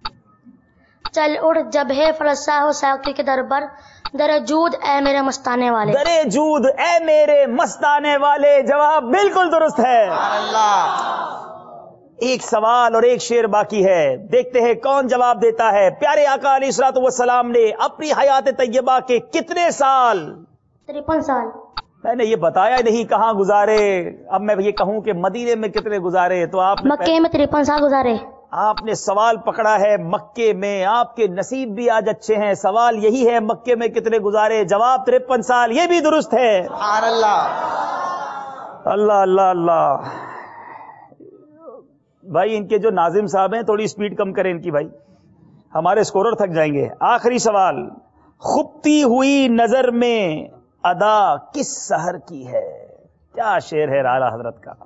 چل اٹھ جب ہے فرسا ہو ساقی کے در پر، در جود اے میرے مستانے والے. در جود اے میرے مستانے والے. جواب بالکل درست ہے. سبحان اللہ. ایک سوال اور ایک شعر باقی ہے. دیکھتے ہیں کون جواب دیتا ہے. پیارے آقا علیہ الصلوۃ والسلام نے اپنی حیات طیبہ کے کتنے سال؟ 53 سال. میں نے یہ بتایا نہیں کہاں گزارے. اب میں یہ کہوں کہ مدینے میں کتنے گزارے تو آپ مکے میں 53 سال گزارے. آپ نے سوال پکڑا ہے مکے میں. آپ کے نصیب بھی آج اچھے ہیں. سوال یہی ہے مکے میں کتنے گزارے. جواب 53 سال. یہ بھی درست ہے. سبحان اللہ. اللہ اللہ اللہ. بھائی ان کے جو ناظم صاحب ہیں تھوڑی سپیڈ کم کریں ان کی بھائی، ہمارے اسکورر تھک جائیں گے. آخری سوال. خبتی ہوئی نظر میں ادا کس سحر کی ہے؟ کیا شعر ہے اعلیٰ حضرت کا.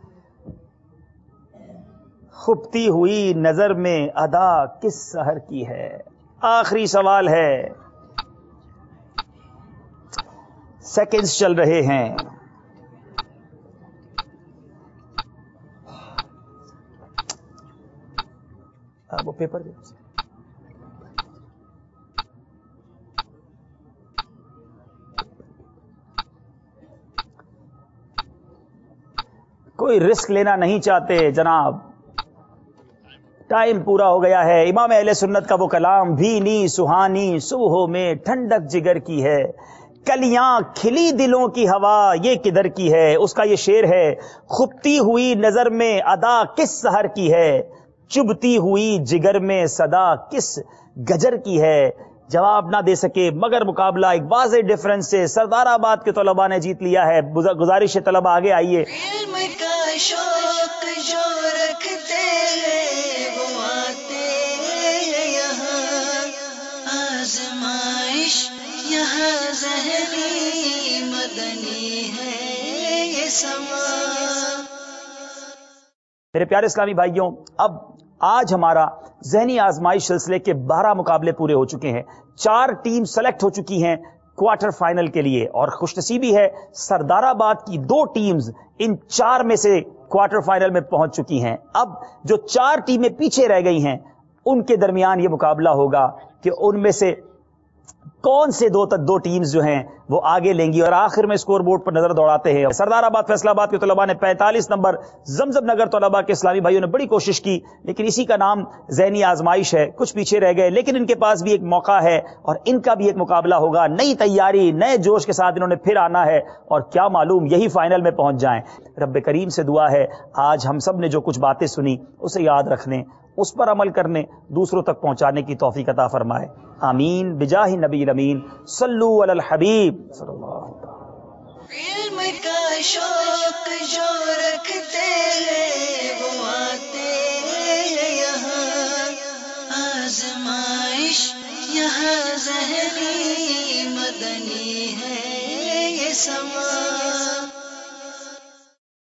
خبتی ہوئی نظر میں ادا کس سحر کی ہے. آخری سوال ہے. سیکنڈز چل رہے ہیں. وہ پیپر دے. کوئی رسک لینا نہیں چاہتے جناب. ٹائم پورا ہو گیا ہے. امام اہل سنت کا وہ کلام بھی نی سہانی صبحوں میں ٹھنڈک جگر کی ہے، کلیاں کھلی دلوں کی ہوا یہ کدھر کی ہے. اس کا یہ شعر ہے، خبتی ہوئی نظر میں ادا کس سحر کی ہے، چبھتی ہوئی جگر میں صدا کس گجر کی ہے. جواب نہ دے سکے مگر مقابلہ ایک واضح ڈیفرنس سے سردار آباد کے طلباء نے جیت لیا ہے. گزارش ہے طلباء آگے آئیے. علم کا شوق جو رکھتے ہیں وہ آتے ہیں یہاں، آزمائش یہاں ذہنی مدنی ہے یہ سما. میرے پیارے اسلامی بھائیوں، اب آج ہمارا ذہنی آزمائش سلسلے کے 12 مقابلے پورے ہو چکے ہیں. 4 ٹیم سلیکٹ ہو چکی ہیں کوارٹر فائنل کے لیے، اور خوش نصیبی ہے سردار آباد کی 2 ٹیمز ان 4 میں سے کوارٹر فائنل میں پہنچ چکی ہیں. اب جو 4 ٹیمیں پیچھے رہ گئی ہیں ان کے درمیان یہ مقابلہ ہوگا کہ ان میں سے کون سے 2 ٹیمز جو ہیں وہ آگے لیں گی. اور آخر میں اسکور بورڈ پر نظر دوڑاتے ہیں. سردار آباد فیصل آباد کے طلباء نے 45 نمبر، زمزم نگر طلباء کے اسلامی بھائیوں نے بڑی کوشش کی، لیکن اسی کا نام ذہنی آزمائش ہے. کچھ پیچھے رہ گئے، لیکن ان کے پاس بھی ایک موقع ہے اور ان کا بھی ایک مقابلہ ہوگا. نئی تیاری، نئے جوش کے ساتھ انہوں نے پھر آنا ہے، اور کیا معلوم یہی فائنل میں پہنچ جائیں. رب کریم سے دعا ہے آج ہم سب نے جو کچھ باتیں سنی اسے یاد رکھنے، اس پر عمل کرنے، دوسروں تک پہنچانے کی توفیق عطا فرمائے. آمین بجاہ نبی الامین. صلو علی الحبیب صلی اللہ علیہ. علم کا شوق جو رکھتے ہیں وہ آتے ہیں یہاں، آزمائش یہاں ذہنی مدنی ہے یہ سما.